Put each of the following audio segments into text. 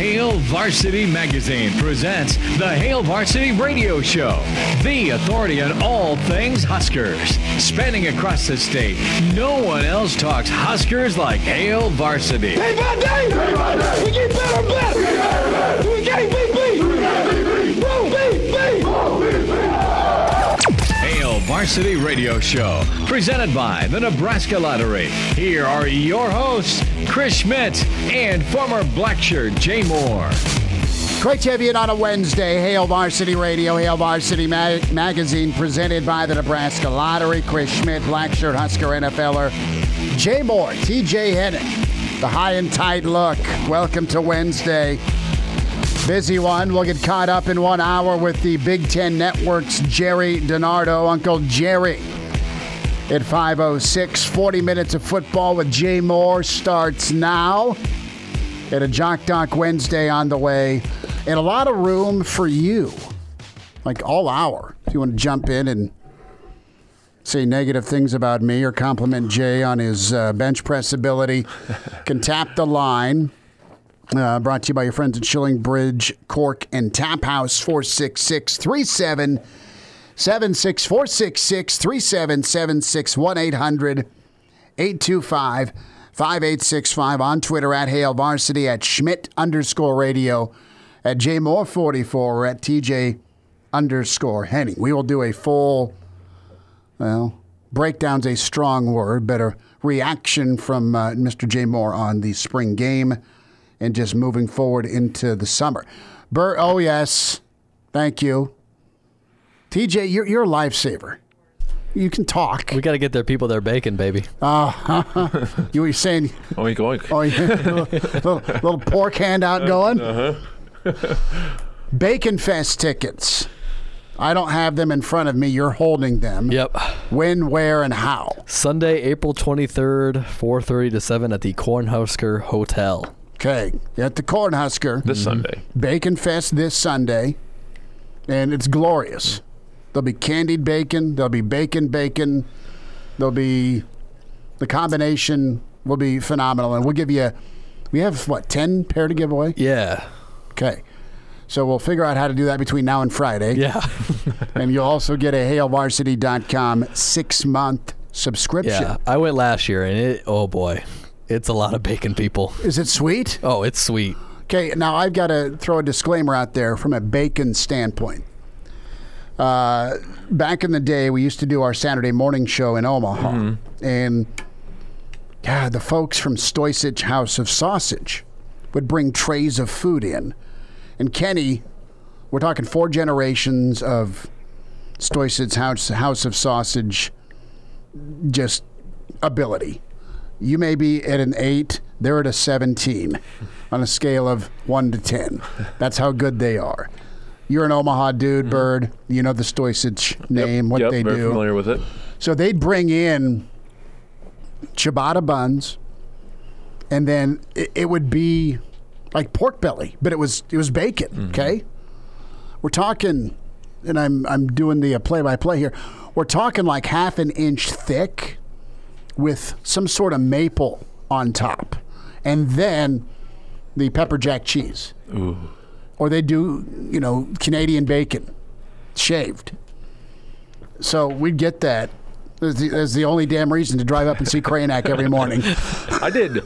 Hail Varsity Magazine presents the Hail Varsity Radio Show, the authority on all things Huskers. Spanning across the state, no one else talks Huskers like Hail Varsity. Day by day, we get better and better. We can't beat me. Hail Varsity Radio Show, presented by the Nebraska Lottery. Here are your hosts, Chris Schmidt and former Blackshirt Jay Moore. Great to have you in on a Wednesday. Hail Varsity Radio, Hail Varsity Magazine, presented by the Nebraska Lottery. Chris Schmidt, Blackshirt Husker NFLer. Jay Moore, TJ Hennig, the high and tight look. Welcome to Wednesday. Busy one. We'll get caught up in 1 hour with the Big Ten Network's Jerry DiNardo, Uncle Jerry. At 5:06, 40 minutes of football with Jay Moore starts now. At a Jock Doc Wednesday on the way. And a lot of room for you. Like all hour. If you want to jump in and say negative things about me or compliment Jay on his bench press ability, can tap the line. Brought to you by your friends at Shilling Bridge, Cork, and Tap House, 466-3776, 466-3776, 1-800-825-5865. On Twitter at Hail Varsity, at Schmidt_radio, at JMoore44, or at TJ_Henning. We will do a full, breakdown's a strong word, but a reaction from Mr. Jay Moore on the spring game and just moving forward into the summer. Bert, oh yes, thank you. TJ, you're a lifesaver. You can talk. We got to get their people their bacon, baby. You were saying... Oink, oink. Oh, yeah, little pork handout going? Bacon Fest tickets. I don't have them in front of me. You're holding them. Yep. When, where, and how? Sunday, April 23rd, 4:30 to 7 at the Cornhusker Hotel. Okay, at the Cornhusker. This Sunday. Bacon Fest this Sunday, and it's glorious. There'll be candied bacon. There'll be bacon. There'll be, the combination will be phenomenal. And we'll give you, we have, 10 pair to give away? Yeah. Okay. So we'll figure out how to do that between now and Friday. Yeah. And you'll also get a HailVarsity.com 6-month subscription. Yeah, I went last year, and oh boy, it's a lot of bacon, people. Is it sweet? Oh, it's sweet. Okay, now I've got to throw a disclaimer out there from a bacon standpoint. Back in the day, we used to do our Saturday morning show in Omaha. And, the folks from Stoysich House of Sausage would bring trays of food in. And Kenny, we're talking 4 generations of Stoysich House of Sausage, just ability. You may be at an 8, they're at a 17 on a scale of 1 to 10. That's how good they are. You're an Omaha dude, Bird. You know the Stoysich name, what they very do. Familiar with it. So they'd bring in ciabatta buns, and then it would be like pork belly, but it was bacon, okay? We're talking, and I'm doing the play-by-play here, we're talking like half an inch thick with some sort of maple on top, and then the pepper jack cheese. Ooh. Or they do, Canadian bacon, shaved. So we'd get that. That's the only damn reason to drive up and see Cranack every morning. I did.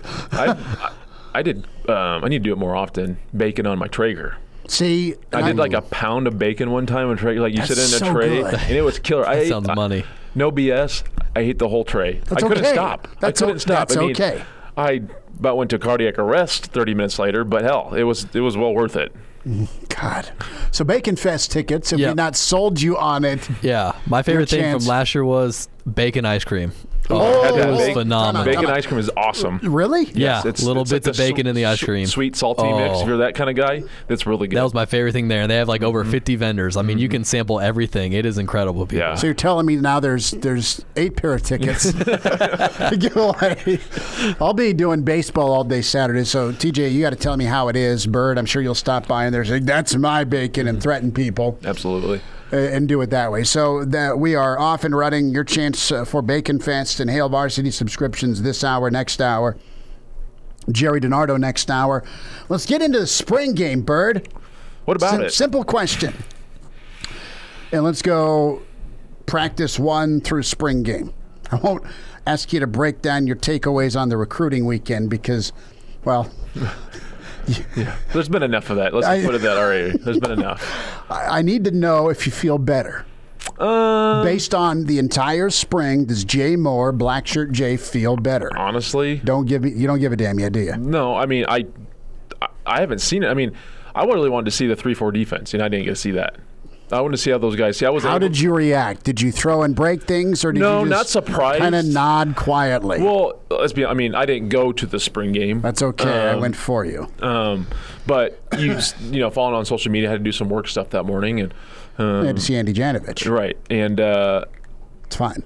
I need to do it more often. Bacon on my Traeger. See, I did like a pound of bacon one time on Traeger. Like you sit in a so tray, good. and it was killer. That sounds money. No BS. I ate the whole tray. That's I couldn't okay. stop. That's I couldn't stop. That's I mean, okay. I about went to cardiac arrest 30 minutes later, but hell, it was well worth it. God. So Bacon Fest tickets, if we've not sold you on it. Yeah. My favorite thing chance. from last year was bacon ice cream. Oh, it was bacon- phenomenal. Bacon ice cream is awesome. Really? Yeah, It's little like bits of the bacon in the ice cream. Sweet, salty mix. If you're that kind of guy, that's really good. That was my favorite thing there. And they have like over 50 vendors. I mean, you can sample everything. It is incredible, people. Yeah. So you're telling me now there's 8 pair of tickets to give away. I'll be doing baseball all day Saturday. So, TJ, you got to tell me how it is. Bird, I'm sure you'll stop by and there's like, that's my bacon, and threaten people. Absolutely. And do it that way. So that we are off and running. Your chance for Bacon Fest and Hail Varsity subscriptions this hour, next hour. Jerry DiNardo next hour. Let's get into the spring game, Bird. What about it? Simple question. And let's go practice 1 through spring game. I won't ask you to break down your takeaways on the recruiting weekend because, well... Yeah. There's been enough of that. Let's put it that already. There's been enough. I need to know if you feel better. Based on the entire spring, does Jay Moore, Black Shirt Jay, feel better? Honestly, you don't give a damn yet, do you? No, I mean, I haven't seen it. I mean, I really wanted to see the 3-4 defense, and I didn't get to see that. I wanted to see how those guys. How did you react? Did you throw and break things, or did you just not surprised? Kind of nod quietly. Well, I mean, I didn't go to the spring game. That's okay. I went for you. But following on social media, I had to do some work stuff that morning, and I had to see Andy Janovich. Right, and it's fine.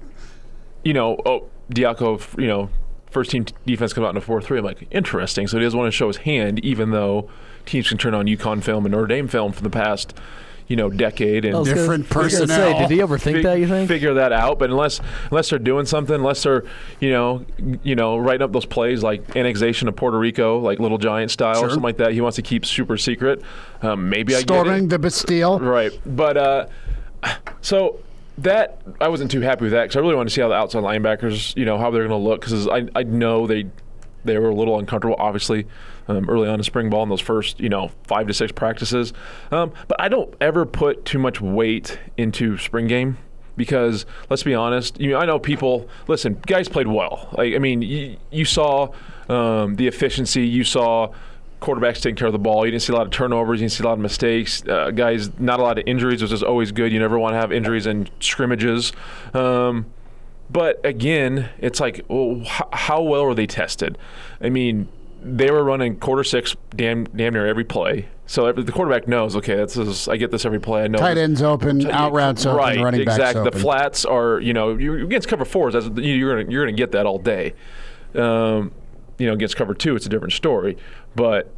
Diaco, first team defense comes out in a 4-3. I'm like, interesting. So he doesn't want to show his hand, even though teams can turn on UConn film and Notre Dame film from the past. Decade and different personnel. Did he overthink that? You think? Figure that out, but unless they're doing something, unless they're writing up those plays like annexation of Puerto Rico, like Little Giant style or something like that, he wants to keep super secret. Maybe storming the Bastille, right? But so that I wasn't too happy with that because I really wanted to see how the outside linebackers, how they're going to look because I know they were a little uncomfortable, obviously. Early on in spring ball in those first, 5 to 6 practices. But I don't ever put too much weight into spring game because, let's be honest, I know people, listen, guys played well. Like, I mean, you saw the efficiency. You saw quarterbacks taking care of the ball. You didn't see a lot of turnovers. You didn't see a lot of mistakes. Guys, not a lot of injuries, which is always good. You never want to have injuries in scrimmages. But, again, it's like, well, how well were they tested? I mean, they were running 1/4-6 damn near every play. So the quarterback knows, okay, I get this every play. I know tight ends open, out routes open, right, running backs exactly. open. The flats are, you're against cover 4s. You're going to get that all day. Against cover 2, it's a different story. But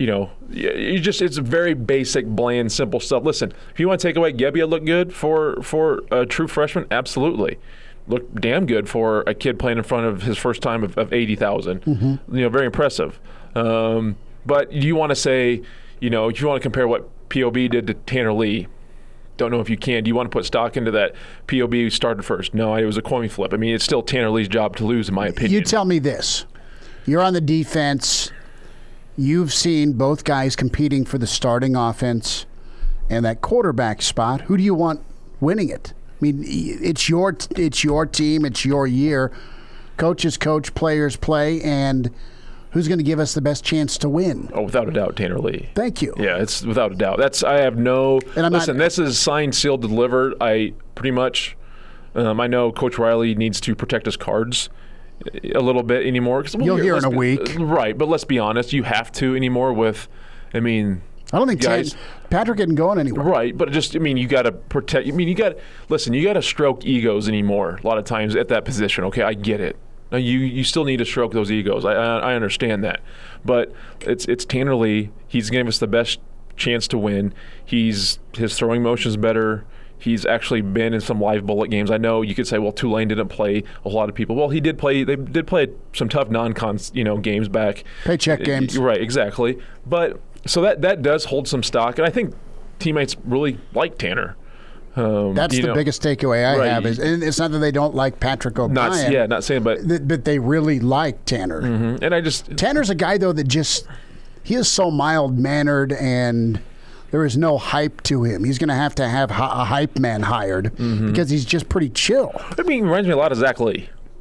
it's very basic, bland, simple stuff. Listen, if you want to take away Gebbia look good for a true freshman, absolutely. Looked damn good for a kid playing in front of his first time of 80,000. Mm-hmm. Very impressive. But you want to say, if you want to compare what POB did to Tanner Lee, don't know if you can. Do you want to put stock into that POB started first? No, it was a coin flip. I mean, it's still Tanner Lee's job to lose, in my opinion. You tell me this. You're on the defense. You've seen both guys competing for the starting offense and that quarterback spot. Who do you want winning it? I mean, it's your team, it's your year. Coaches coach, players play, and who's going to give us the best chance to win? Oh, without a doubt, Tanner Lee. Thank you. Yeah, it's without a doubt. I have no. Listen, this is signed, sealed, delivered. I pretty much. I know Coach Riley needs to protect his cards a little bit anymore. You'll hear in a week, right? But let's be honest, you have to anymore. I don't think Patrick isn't going anywhere. Right, but you got to protect. You got to stroke egos anymore a lot of times at that position. Okay, I get it. Now you still need to stroke those egos. I understand that, but it's Tanner Lee. He's giving us the best chance to win. His throwing motion's better. He's actually been in some live bullet games. I know you could say, well, Tulane didn't play a lot of people. Well, he did play. They did play some tough non-con games back. Paycheck games. Right, exactly. But so that does hold some stock, and I think teammates really like Tanner. That's the biggest takeaway I have is, and it's not that they don't like Patrick O'Brien. Not saying, but they really like Tanner. Mm-hmm. And Tanner's a guy though that he is so mild mannered and there is no hype to him. He's going to have a hype man hired because he's just pretty chill. I mean, he reminds me a lot of Zach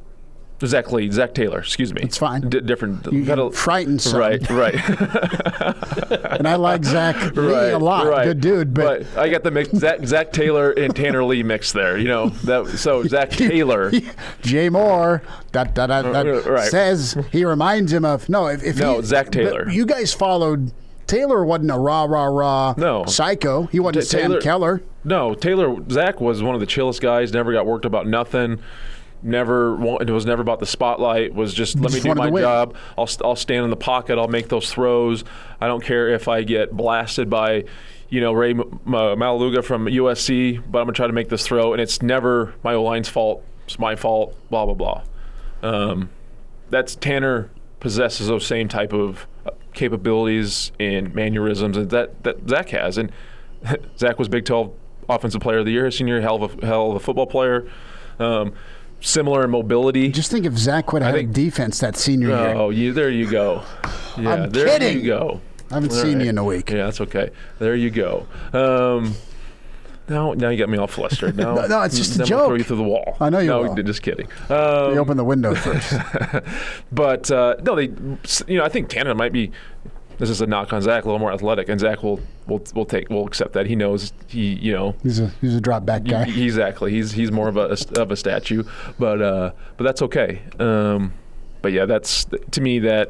Zach Taylor, excuse me. It's fine. Different. You frightened some. Right. And I like Zach Lee a lot. Right. Good dude. But I got the mix, Zach Taylor and Tanner Lee mixed there. So Zach Taylor. Jay Moore says he reminds him of Zach Taylor. You guys followed. Taylor wasn't a rah psycho. He wasn't Sam Keller. No, Zach was one of the chillest guys. Never got worked about nothing. It was never about the spotlight. Was just let me do my job. I'll stand in the pocket. I'll make those throws. I don't care if I get blasted by, Ray Malaluga from USC, but I'm gonna try to make this throw. And it's never my O-line's fault. It's my fault. Blah blah blah. That's Tanner possesses those same type of capabilities and mannerisms that Zach has. And Zach was Big 12 Offensive Player of the Year his senior year, hell of a football player. Similar in mobility. Just think if Zach would have had a defense that senior year. Oh, there you go. Yeah, I'm there kidding. you go. I haven't seen you in a week. Yeah, that's okay. There you go. Now you got me all flustered. Now, no, it's just a I'm joke. gonna throw you through the wall. I know you no, will. Just kidding. You open the window first. But no, I think Canada might be. This is a knock on Zach, a little more athletic, and Zach will accept that. He knows he's a drop back guy. Exactly. He's more of a statue, but that's okay. But yeah, that's to me that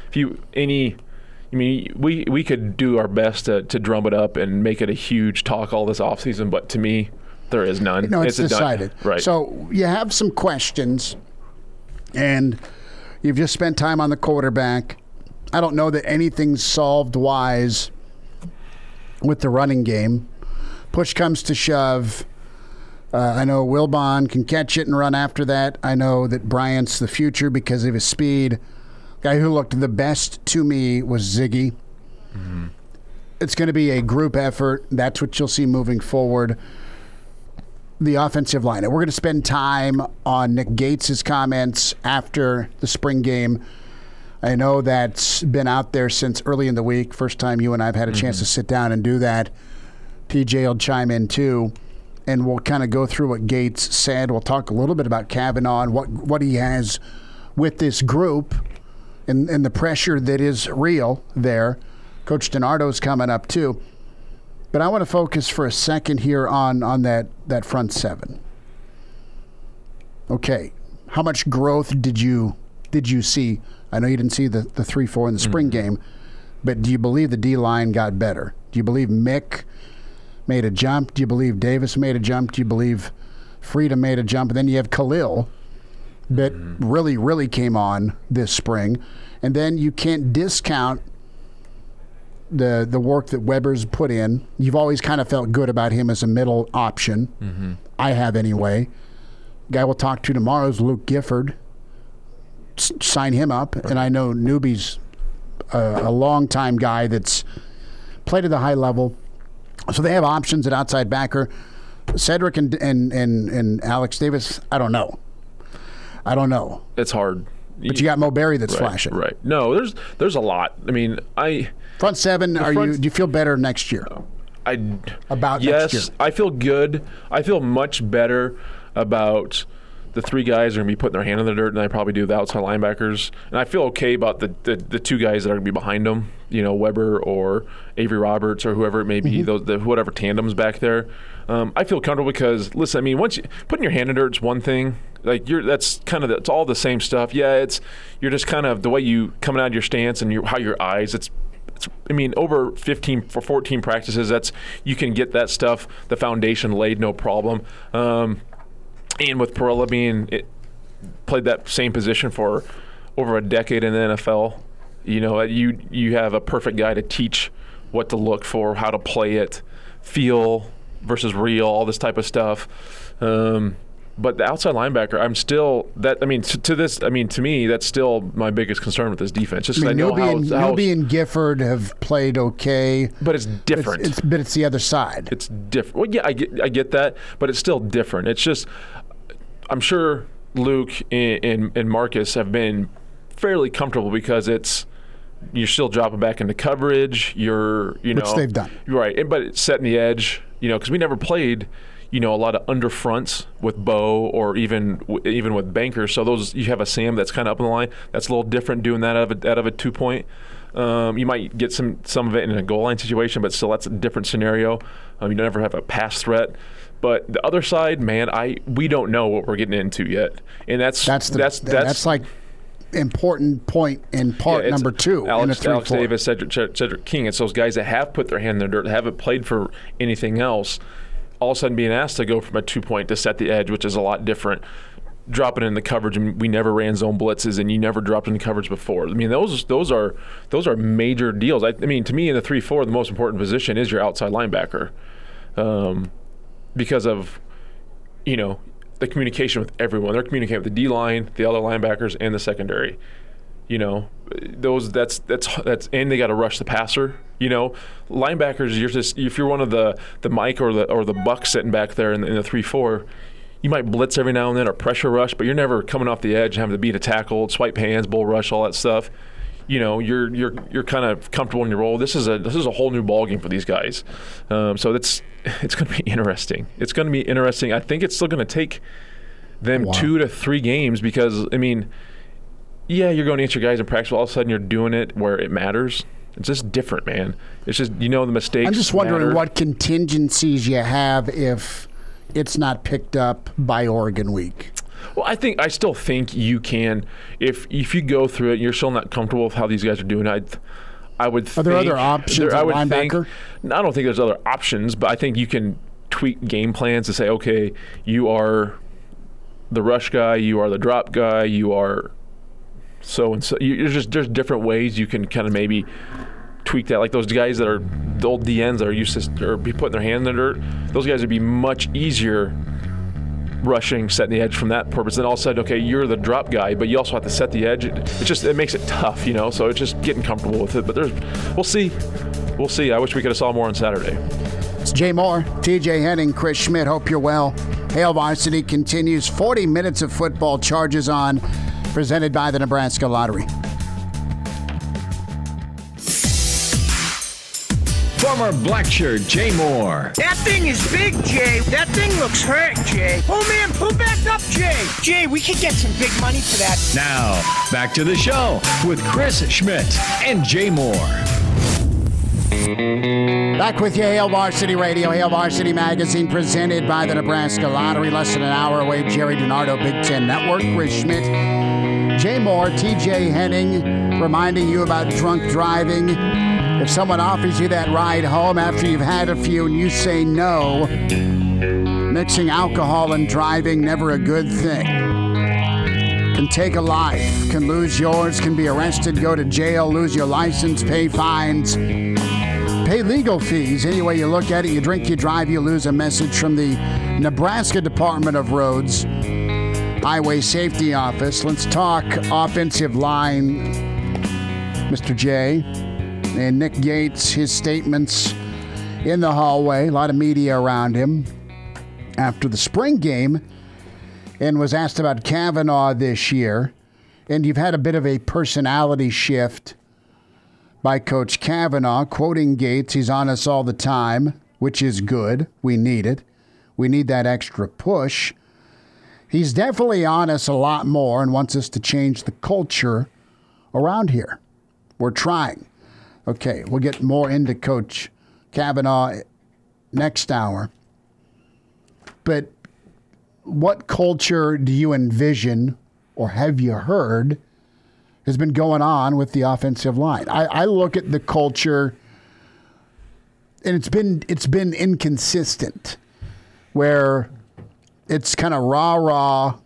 we could do our best to drum it up and make it a huge talk all this offseason, but to me, there is none. No, it's decided. Right. So you have some questions, and you've just spent time on the quarterback. I don't know that anything's solved wise with the running game. Push comes to shove. I know Wilbon can catch it and run after that. I know that Bryant's the future because of his speed. Guy who looked the best to me was Ziggy. Mm-hmm. It's going to be a group effort. That's what you'll see moving forward. The offensive line. And we're going to spend time on Nick Gates' comments after the spring game. I know that's been out there since early in the week. First time you and I have had a chance to sit down and do that. TJ will chime in too, and we'll kind of go through what Gates said. We'll talk a little bit about Kavanaugh and what he has with this group and the pressure that is real there. Coach DiNardo's coming up too. But I want to focus for a second here on that front seven. Okay, how much growth did you see? I know you didn't see the 3-4 in the spring game, but do you believe the D-line got better? Do you believe Mick made a jump? Do you believe Davis made a jump? Do you believe Freedom made a jump? And then you have Khalil that really, really came on this spring. And then you can't discount the work that Weber's put in. You've always kind of felt good about him as a middle option. Mm-hmm. I have anyway. Guy we'll talk to tomorrow is Luke Gifford. Sign him up. And I know Newby's a long-time guy that's played at the high level. So they have options at outside backer. Cedric and Alex Davis, I don't know. It's hard. But you got Mo Berry that's flashing. Right. No, there's a lot. I mean, front seven, do you feel better next year? Next year? I feel good. I feel much better about the three guys are going to be putting their hand in the dirt than I probably do the outside linebackers. And I feel okay about the two guys that are going to be behind them, Weber or Avery Roberts or whoever it may be, whatever tandems back there. I feel comfortable because, listen, I mean, once putting your hand in the dirt is one thing. Like it's it's all the same stuff. Yeah, you're just kind of the way you coming out of your stance and how your eyes. It's I mean, over 14 practices. You can get that stuff, the foundation laid, no problem. And with Perella played that same position for over a decade in the NFL, you have a perfect guy to teach what to look for, how to play it, feel versus real, all this type of stuff. But the outside linebacker, I'm still that. I mean, to me, that's still my biggest concern with this defense. Just Newby and Gifford have played okay, but it's different. But it's the other side. It's different. Well, yeah, I get that, but it's still different. It's just, I'm sure Luke and Marcus have been fairly comfortable because you're still dropping back into coverage. Which they've done, right? But it's setting the edge, because we never played. A lot of under fronts with Bo or even with Banker. So you have a Sam that's kind of up in the line. That's a little different doing that out of a 2-point. You might get some of it in a goal line situation, but still that's a different scenario. You never have a pass threat. But the other side, man, we don't know what we're getting into yet, and that's like important point in part number 2. Alex Davis, Cedric King. It's those guys that have put their hand in the dirt, haven't played for anything else. All of a sudden being asked to go from a 2-point to set the edge, which is a lot different. Dropping in the coverage, and we never ran zone blitzes, and you never dropped in the coverage before. I mean, those are major deals. I mean, to me, in the 3-4, the most important position is your outside linebacker, because of the communication with everyone. They're communicating with the D line, the other linebackers, and the secondary. that's and they got to rush the passer. Linebackers, if you're one of the Mike or the Buck sitting back there in the 3-4, you might blitz every now and then or pressure rush, but you're never coming off the edge and having to beat a tackle, swipe hands, bull rush, all that stuff. You're kind of comfortable in your role. This is a whole new ballgame for these guys. So it's going to be interesting. It's going to be interesting. I think it's still going to take them 2 to 3 games because, you're going to answer guys in practice, but all of a sudden you're doing it where it matters. It's just different, man. It's just, the mistakes. I'm just wondering matter. what contingencies you have if it's not picked up by Oregon week. Well, I still think you can. If you go through it and you're still not comfortable with how these guys are doing, I would think. Are there other options at linebacker? I don't think there's other options, but I think you can tweak game plans to say, okay, you are the rush guy, you are the drop guy, you are so and so. There's different ways you can kind of maybe tweak that. Like those guys that are the old DNs that are used to or be putting their hand in the dirt, those guys would be much easier rushing, setting the edge from that purpose. Then all of a sudden, okay, you're the drop guy, but you also have to set the edge. It makes it tough, so it's just getting comfortable with it. But we'll see. I wish we could have saw more on Saturday. It's Jay Moore, TJ Henning, Chris Schmidt. Hope you're well. Hail Varsity continues. 40 minutes of football charges on, presented by the Nebraska Lottery. Former Blackshirt Jay Moore. That thing is big, Jay. That thing looks hurt, Jay. Oh, man, pull back up, Jay. Jay, we could get some big money for that. Now, back to the show with Chris Schmidt and Jay Moore. Back with you, Hail Varsity Radio, Hail Varsity Magazine, presented by the Nebraska Lottery. Less than an hour away, Jerry DiNardo, Big Ten Network. Chris Schmidt, Jay Moore, TJ Henning, reminding you about drunk driving. If someone offers you that ride home after you've had a few and you say no, mixing alcohol and driving, never a good thing. Can take a life, can lose yours, can be arrested, go to jail, lose your license, pay fines, pay legal fees. Any way you look at it, you drink, you drive, you lose. A message from the Nebraska Department of Roads Highway Safety Office. Let's talk offensive line, Mr. J. And Nick Gates, his statements in the hallway, a lot of media around him after the spring game, and was asked about Kavanaugh this year. And you've had a bit of a personality shift by Coach Kavanaugh, quoting Gates, he's on us all the time, which is good. We need it. We need that extra push. He's definitely on us a lot more and wants us to change the culture around here. We're trying. Okay, we'll get more into Coach Kavanaugh next hour. But what culture do you envision or have you heard has been going on with the offensive line? I look at the culture, and it's been inconsistent, where it's kind of rah-rah,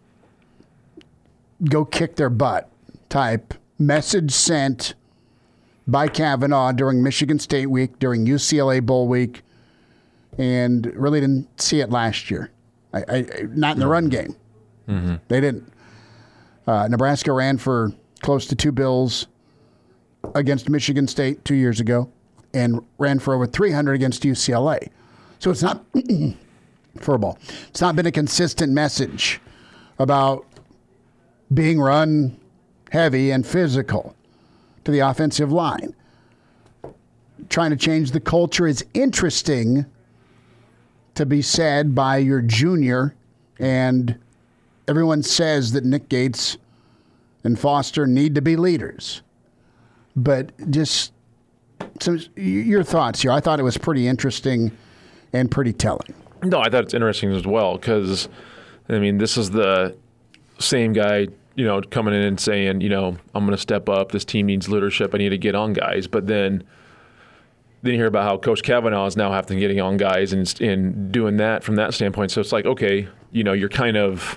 go kick their butt type message sent by Kavanaugh during Michigan State week, during UCLA Bowl week, and really didn't see it last year. Not in the run game. Mm-hmm. They didn't. Nebraska ran for close to 2 bills against Michigan State 2 years ago and ran for over 300 against UCLA. So it's not furball. It's not been a consistent message about being run heavy and physical to the offensive line. Trying to change the culture is interesting to be said by your junior, and everyone says that Nick Gates and Foster need to be leaders. But just your thoughts here. I thought it was pretty interesting and pretty telling. No, I thought it's interesting as well because, this is the same guy coming in and saying, I'm going to step up. This team needs leadership. I need to get on guys. But then you hear about how Coach Kavanaugh is now having to getting on guys and doing that from that standpoint. So it's like, okay, you're kind of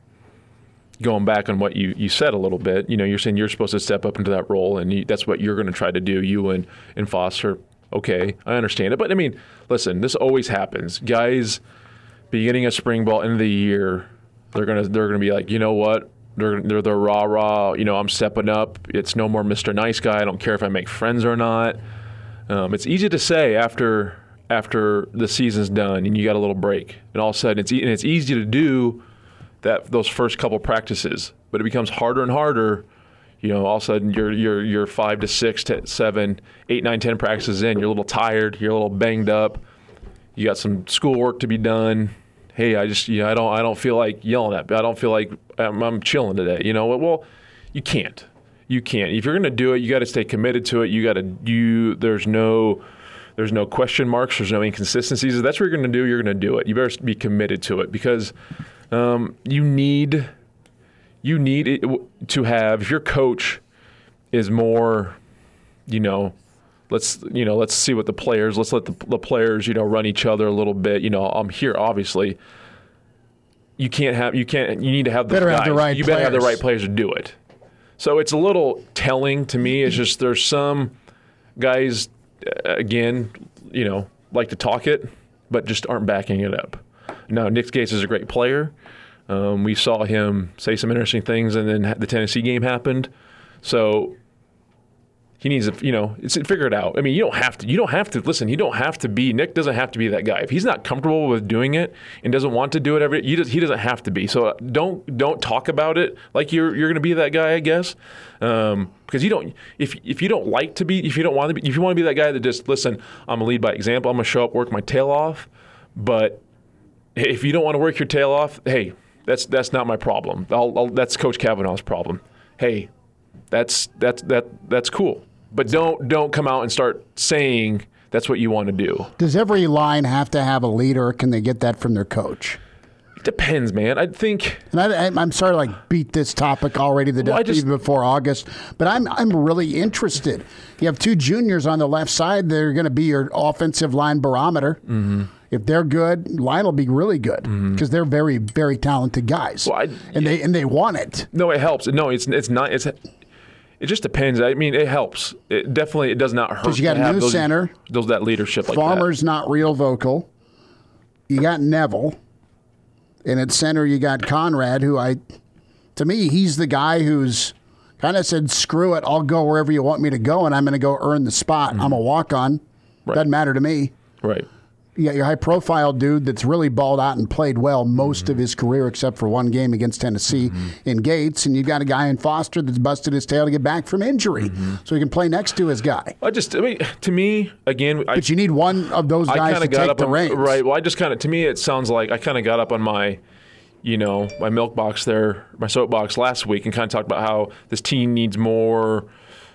going back on what you said a little bit. You're saying you're supposed to step up into that role, and that's what you're going to try to do, you and Foster. Okay, I understand it. But, listen, this always happens. Guys, beginning of spring ball, end of the year, they're gonna be like, you know what? They're the rah-rah, I'm stepping up. It's no more Mr. Nice Guy. I don't care if I make friends or not. It's easy to say after the season's done and you got a little break. And all of a sudden, it's easy to do those first couple practices. But it becomes harder and harder. All of a sudden, you're 5 to 6 to 7, 8, 9, 10 practices in. You're a little tired. You're a little banged up. You got some schoolwork to be done. Hey, I don't feel like yelling at me. I don't feel like I'm chilling today. Well, you can't. You can't. If you're going to do it, you got to stay committed to it. There's no question marks. There's no inconsistencies. If that's what you're going to do, you're going to do it. You better be committed to it because you need it to have. If your coach is more, let's see what the players. Let's let the players, run each other a little bit. I'm here, obviously. You need to have the guys. You better have the right players to do it. So it's a little telling to me. It's just there's some guys, again, like to talk it, but just aren't backing it up. Now, Nick Gates is a great player. We saw him say some interesting things, and then the Tennessee game happened. So he needs to, figure it out. I mean, you don't have to listen. Nick doesn't have to be that guy. If he's not comfortable with doing it and doesn't want to do it he doesn't have to be. So don't talk about it like you're going to be that guy, I guess. Because you don't, if you don't want to be, if you want to be that guy that just, listen, I'm going to lead by example. I'm going to show up, work my tail off. But if you don't want to work your tail off, hey, that's not my problem. That's Coach Kavanaugh's problem. Hey, that's cool. But don't come out and start saying that's what you want to do. Does every line have to have a leader, or can they get that from their coach? It depends, man. I think. And I'm sorry to beat this topic already even before August, but I'm really interested. You have two juniors on the left side. They're going to be your offensive line barometer. Mm-hmm. If they're good, line will be really good because they're very, very talented guys, and they want it. No, it helps. No, it's not. It just depends. I mean, it helps. It does not hurt. Because you got a new center. That leadership like that. Farmer's not real vocal. You got Neville. And at center, you got Conrad, to me, he's the guy who's kind of said, screw it, I'll go wherever you want me to go, and I'm going to go earn the spot. I'm a walk-on. Right. Doesn't matter to me. Right. You got your high-profile dude that's really balled out and played well most of his career except for one game against Tennessee in Gates. And you've got a guy in Foster that's busted his tail to get back from injury so he can play next to his guy. To me, again... But you need one of those guys to take the reins. Right. Well, to me, it sounds like I kind of got up on my... my milk box there, my soapbox last week, and kind of talked about how this team needs more,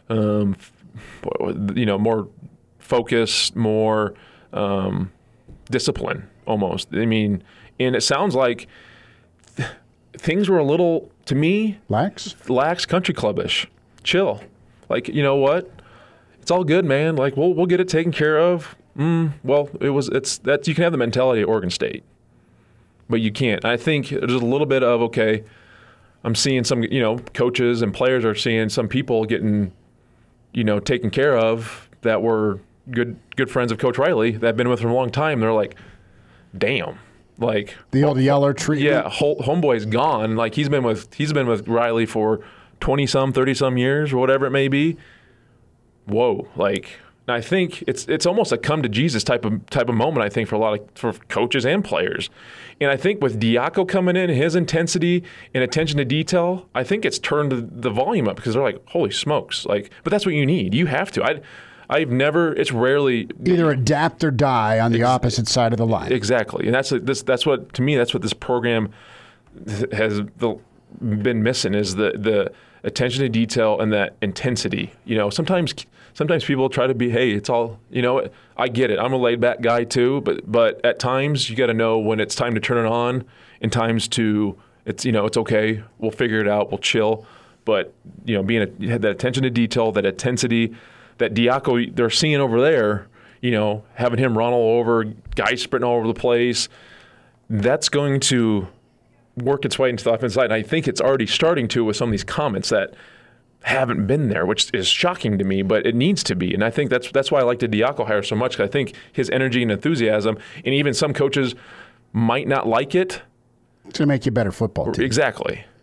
more focus, more discipline, almost. I mean, and it sounds like things were a little, to me, lax, country clubbish, chill. Like, you know what? It's all good, man. Like, we'll get it taken care of. Well, you can have the mentality of Oregon State. But you can't. I think there's a little bit of, okay, I'm seeing some, coaches and players are seeing some people getting, taken care of that were good friends of Coach Riley that have been with him for a long time. They're like, damn. Like the old Yeller treatment. Yeah, homeboy's gone. Like he's been with Riley for 20-some, 30-some years or whatever it may be. Whoa, like I think it's almost a come to Jesus type of moment. I think for coaches and players, and I think with Diaco coming in, his intensity and attention to detail, I think it's turned the volume up because they're like, holy smokes! Like, but that's what you need. You have to. It's rarely either adapt or die on the opposite side of the line. Exactly, and that's what to me that's what this program has been missing is the attention to detail and that intensity. Sometimes people try to be, hey, it's all, I get it. I'm a laid back guy too, but at times you got to know when it's time to turn it on and times to, it's okay. We'll figure it out. We'll chill. But, that attention to detail, that intensity, that Diaco they're seeing over there, having him run all over, guys sprinting all over the place, that's going to work its way into the offensive side. And I think it's already starting to with some of these comments that haven't been there, which is shocking to me, but it needs to be. And I think that's why I like the Diaco hire so much, because I think his energy and enthusiasm, and even some coaches might not like it. To make you a better football team. Exactly.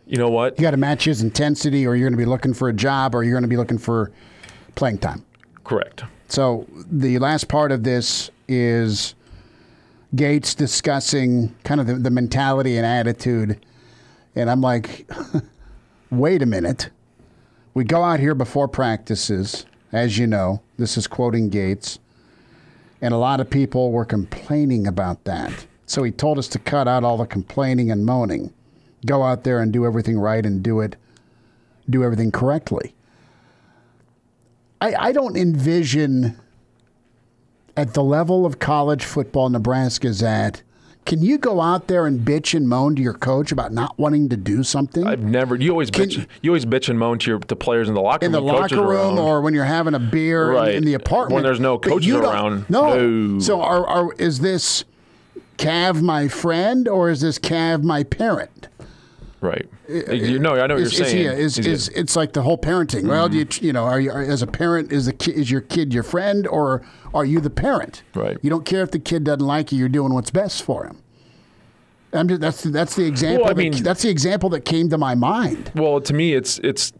you know what? You got to match his intensity, or you're going to be looking for a job, or you're going to be looking for playing time. Correct. So the last part of this is Gates discussing kind of the mentality and attitude. And I'm like, wait a minute. We go out here before practices, as you know. This is quoting Gates. And a lot of people were complaining about that. So he told us to cut out all the complaining and moaning. Go out there and do everything right and do everything correctly. I don't envision at the level of college football Nebraska's at, can you go out there and bitch and moan to your coach about not wanting to do something? I've never. You always bitch and moan to the players in the locker room. In the locker room, or when you're having a beer in the apartment. When there's no coaches around. No. So is this Cav my friend, or is this Cav my parent? Right. I know what you're saying. It's like the whole parenting. Mm-hmm. Well, are you as a parent, is your kid your friend, or are you the parent? Right. You don't care if the kid doesn't like you. You're doing what's best for him. That's the example. Well, that's the example that came to my mind. Well, to me, it's.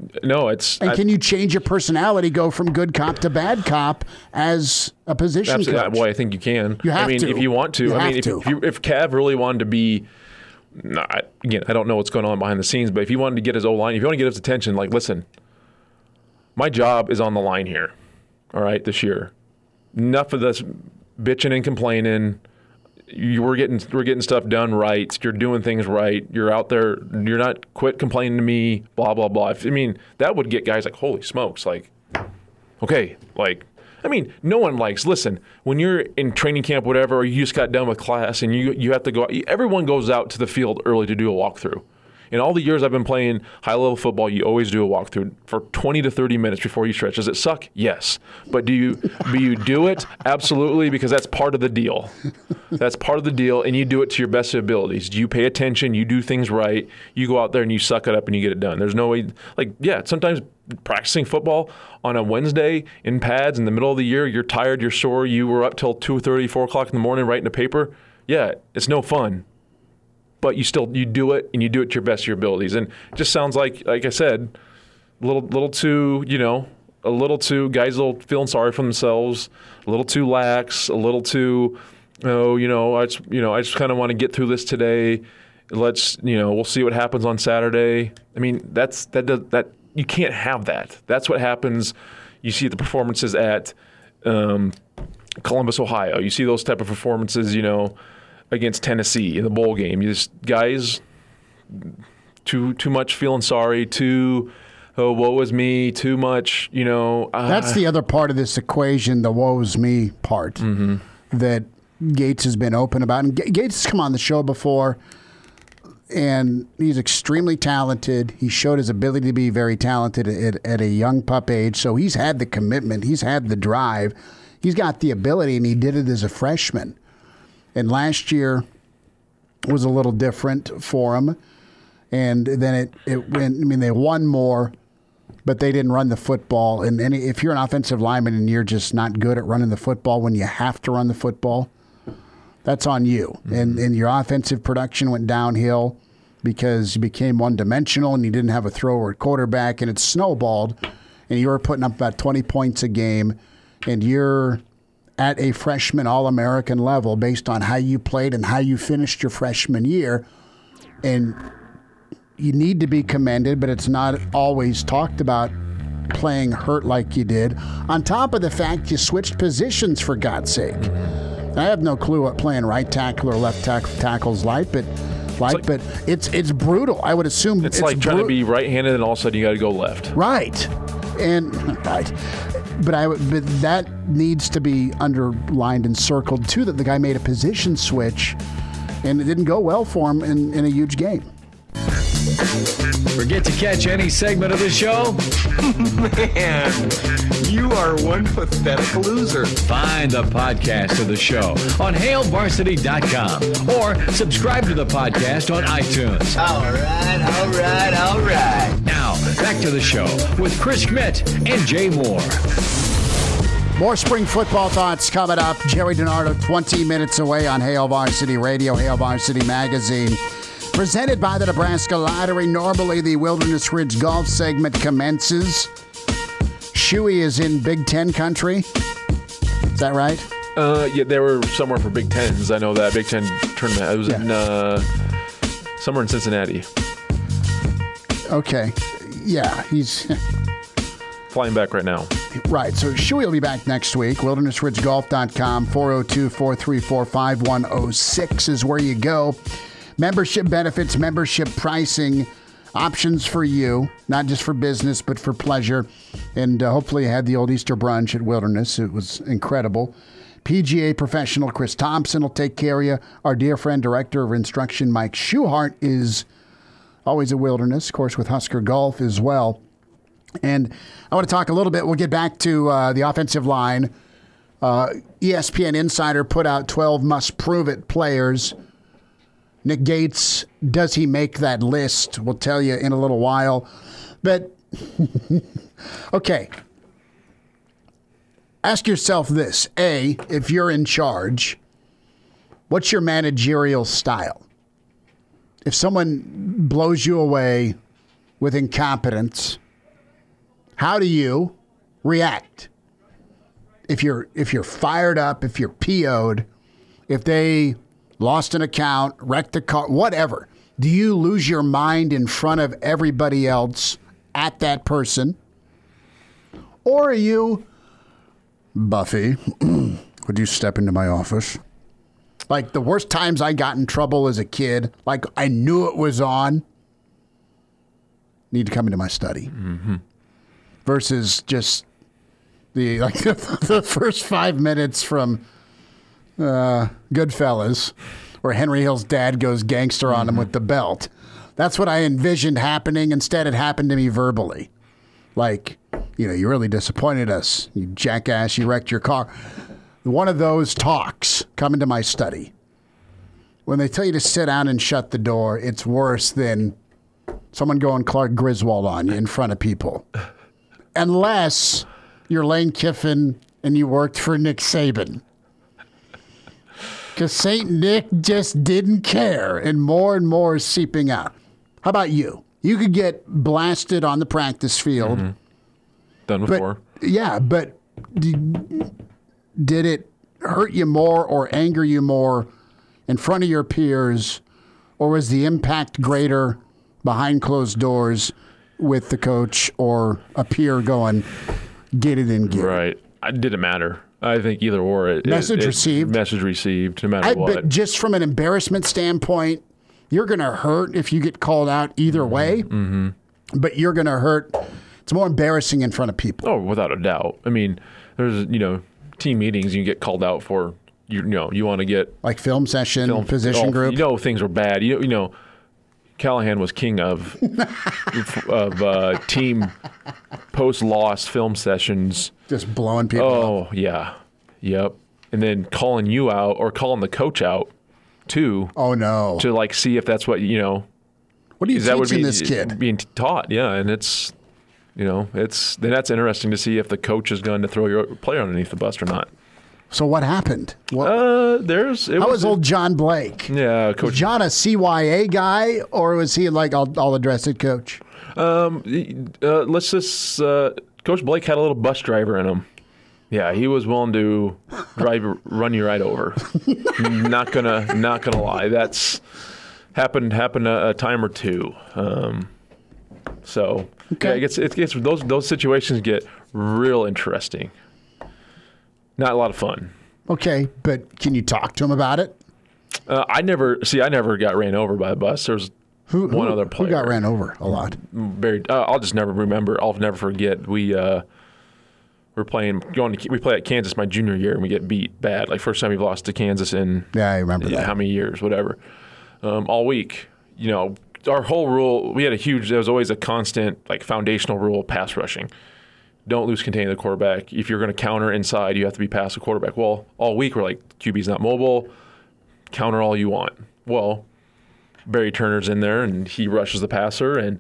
And can you change your personality, go from good cop to bad cop as a position absolutely coach? Well, I think you can. You have to. If you want to. If Cav really wanted to be. Again, I don't know what's going on behind the scenes, but if you wanted to get his O-line, if you want to get his attention, like, listen, my job is on the line here, all right, this year. Enough of this bitching and complaining. We're getting stuff done right. You're doing things right. You're out there. You're not quit complaining to me, blah, blah, blah. That would get guys like, holy smokes, like, okay, like, no one listen, when you're in training camp, whatever, or you just got done with class and you have to go out, everyone goes out to the field early to do a walkthrough. In all the years I've been playing high-level football, you always do a walkthrough for 20 to 30 minutes before you stretch. Does it suck? Yes. But do you do it? Absolutely, because that's part of the deal. That's part of the deal, and you do it to your best abilities. You pay attention. You do things right. You go out there and you suck it up and you get it done. There's no way sometimes practicing football on a Wednesday in pads in the middle of the year, you're tired, you're sore, you were up till 2:30, 4 o'clock in the morning writing a paper. Yeah, it's no fun. But you do it, and you do it to your best of your abilities. And it just sounds like I said, a little too, a little too, guys feeling sorry for themselves, a little too lax, a little too, I just kind of want to get through this today. Let's, we'll see what happens on Saturday. That you can't have that. That's what happens. You see the performances at Columbus, Ohio. You see those type of performances, against Tennessee in the bowl game. You just guys too much feeling sorry, woe is me, too much, That's the other part of this equation, the woe is me part that Gates has been open about. And Gates has come on the show before, and he's extremely talented. He showed his ability to be very talented at a young pup age, so he's had the commitment. He's had the drive. He's got the ability, and he did it as a freshman. And last year was a little different for him. And then it went, they won more, but they didn't run the football. And if you're an offensive lineman and you're just not good at running the football when you have to run the football, that's on you. Mm-hmm. And your offensive production went downhill because you became one-dimensional and you didn't have a thrower at quarterback, and it snowballed. And you were putting up about 20 points a game, and you're at a freshman All-American level based on how you played and how you finished your freshman year. And you need to be commended, but it's not always talked about playing hurt like you did. On top of the fact you switched positions, for God's sake. I have no clue what playing right tackle or left tackle's like, but it's brutal. I would assume it's like trying to be right-handed and all of a sudden you got to go left. Right. But that needs to be underlined and circled too, that the guy made a position switch and it didn't go well for him in a huge game. Forget to catch any segment of the show? Man, you are one pathetic loser. Find the podcast of the show on HailVarsity.com or subscribe to the podcast on iTunes. All right. Now, back to the show with Chris Schmidt and Jay Moore. More spring football thoughts coming up. Jerry DiNardo 20 minutes away on Hail Varsity Radio, Hail Varsity Magazine. Presented by the Nebraska Lottery. Normally, the Wilderness Ridge Golf segment commences. Shuey is in Big Ten country. Is that right? Yeah, they were somewhere for Big Tens. I know that Big Ten tournament. It was in somewhere in Cincinnati. Okay. Yeah, he's flying back right now. Right. So Shuey will be back next week. WildernessRidgeGolf.com, 402-434-5106 is where you go. Membership benefits, membership pricing, options for you, not just for business, but for pleasure. And hopefully you had the old Easter brunch at Wilderness. It was incredible. PGA professional Chris Thompson will take care of you. Our dear friend, Director of Instruction, Mike Schuhart, is always at Wilderness, of course, with Husker Golf as well. And I want to talk a little bit. We'll get back to the offensive line. ESPN Insider put out 12 must-prove-it players. Nick Gates, does he make that list? We'll tell you in a little while. But, okay. Ask yourself this. A, if you're in charge, what's your managerial style? If someone blows you away with incompetence, how do you react? If you're fired up, if you're PO'd, if they lost an account, wrecked a car, whatever, do you lose your mind in front of everybody else at that person? Or are you, Buffy, would you step into my office? Like the worst times I got in trouble as a kid, like I knew it was on, need to come into my study. Mm-hmm. Versus just the first 5 minutes from Goodfellas, where Henry Hill's dad goes gangster on him with the belt. That's what I envisioned happening. Instead, it happened to me verbally. Like, you really disappointed us. You jackass, you wrecked your car. One of those talks, come into my study. When they tell you to sit down and shut the door, it's worse than someone going Clark Griswold on you in front of people. Unless you're Lane Kiffin and you worked for Nick Saban. Because St. Nick just didn't care, and more is seeping out. How about you? You could get blasted on the practice field. Mm-hmm. Done before. But did it hurt you more or anger you more in front of your peers, or was the impact greater behind closed doors with the coach or a peer going, get it in gear? Right. It didn't matter. I think either or. Message received, no matter what. But just from an embarrassment standpoint, you're going to hurt if you get called out either way. Mm-hmm. But you're going to hurt. It's more embarrassing in front of people. Oh, without a doubt. I mean, there's, team meetings you get called out for. You want to get like film session, position group. Things were bad. Callahan was king of team post-loss film sessions. Just blowing people up. Oh, yeah. Yep. And then calling you out or calling the coach out, too. Oh, no. To, see if that's what, What are you teaching this kid? Being taught, yeah. And it's, then that's interesting to see if the coach is going to throw your player underneath the bus or not. So what happened? How was old John Blake? Yeah, Coach. Was John a CYA guy, or was he like, I'll address it, Coach? Let's just. Coach Blake had a little bus driver in him. Yeah, he was willing to run you right over. Not gonna lie. That's happened a time or two. So okay. Yeah, it gets those situations get real interesting. Not a lot of fun. Okay, but can you talk to him about it? I never got ran over by a bus. There was one other player. Who got ran over a lot? I'll just never remember. I'll never forget. We play at Kansas my junior year, and we get beat bad. Like first time we've lost to Kansas in I remember that. How many years, whatever. All week, our whole rule. There was always a constant foundational rule: pass rushing. Don't lose contain of the quarterback. If you're going to counter inside, you have to be past the quarterback. Well, all week we're like, QB's not mobile. Counter all you want. Well, Barry Turner's in there, and he rushes the passer and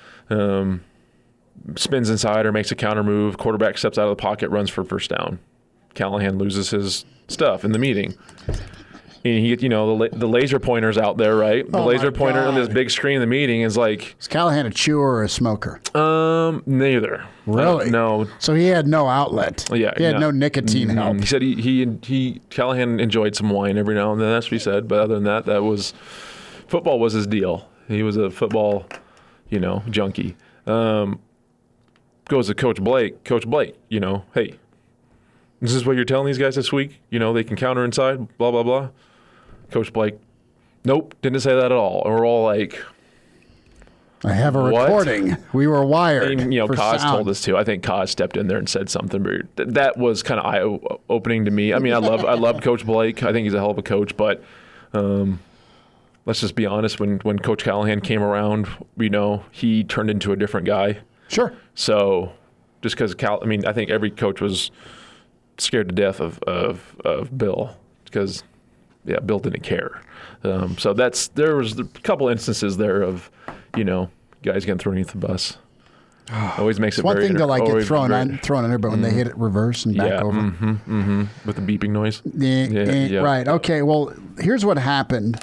spins inside or makes a counter move. Quarterback steps out of the pocket, runs for first down. Callahan loses his stuff in the meeting. And the laser pointer's out there, right? The laser pointer on this big screen in the meeting is like. Is Callahan a chewer or a smoker? Neither. Really? No. So he had no outlet. Yeah. He had no nicotine help. He said he Callahan enjoyed some wine every now and then. That's what he said. But other than that, football was his deal. He was a football, junkie. Goes to Coach Blake. Coach Blake, hey, this is what you're telling these guys this week? They can counter inside, blah, blah, blah. Coach Blake, nope, didn't say that at all. And we're all like, I have a recording. We were wired. And, Kaz told us to. I think Kaz stepped in there and said something. But that was kind of eye-opening to me. I mean, I love Coach Blake. I think he's a hell of a coach. But let's just be honest. When Coach Callahan came around, he turned into a different guy. Sure. So just because I think every coach was scared to death of Bill because, Bill didn't care. So there was a couple instances there of, guys getting thrown underneath the bus. Always makes it one very thing to get thrown under, but when they Mm-hmm. hit it reverse and back over. With the beeping noise. Yeah. Right. Okay. Well, here's what happened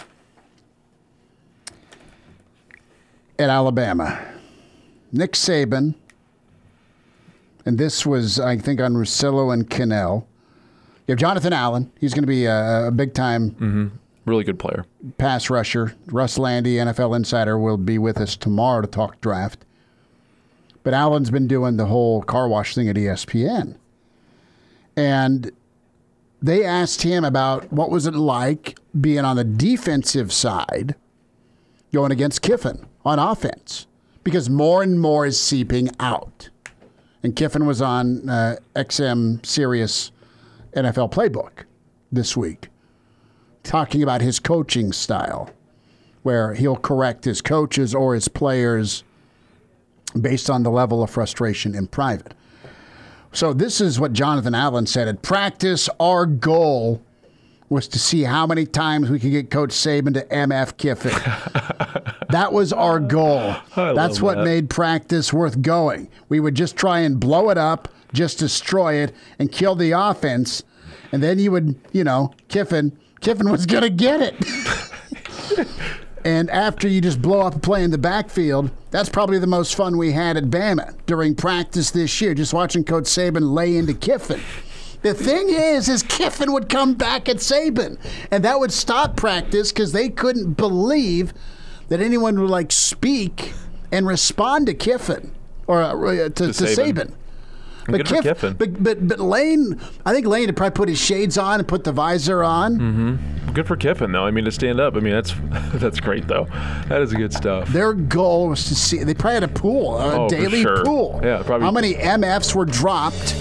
at Alabama. Nick Saban, and this was, I think, on Russillo and Cannell. You have Jonathan Allen. He's going to be a big-time really good player. Pass rusher. Russ Landy, NFL Insider, will be with us tomorrow to talk draft. But Allen's been doing the whole car wash thing at ESPN. And they asked him about what was it like being on the defensive side going against Kiffin on offense. Because more and more is seeping out. And Kiffin was on XM Sirius NFL Playbook this week, talking about his coaching style, where he'll correct his coaches or his players based on the level of frustration in private. So this is what Jonathan Allen said. At practice, our goal was to see how many times we could get Coach Saban to MF Kiffin. That was our goal. That's what made practice worth going. We would just try and blow it up, just destroy it, and kill the offense. And then you would, Kiffin was going to get it. And after you just blow up a play in the backfield, that's probably the most fun we had at Bama during practice this year, just watching Coach Saban lay into Kiffin. The thing is Kiffin would come back at Saban, and that would stop practice because they couldn't believe that anyone would speak and respond to Kiffin or to Saban. But Kiffin. But Lane, I think Lane had probably put his shades on and put the visor on. Mm-hmm. Good for Kiffin, though. To stand up. That's great, though. That is good stuff. Their goal was to see. They probably had a pool, a daily pool. Yeah, probably. How many MFs were dropped?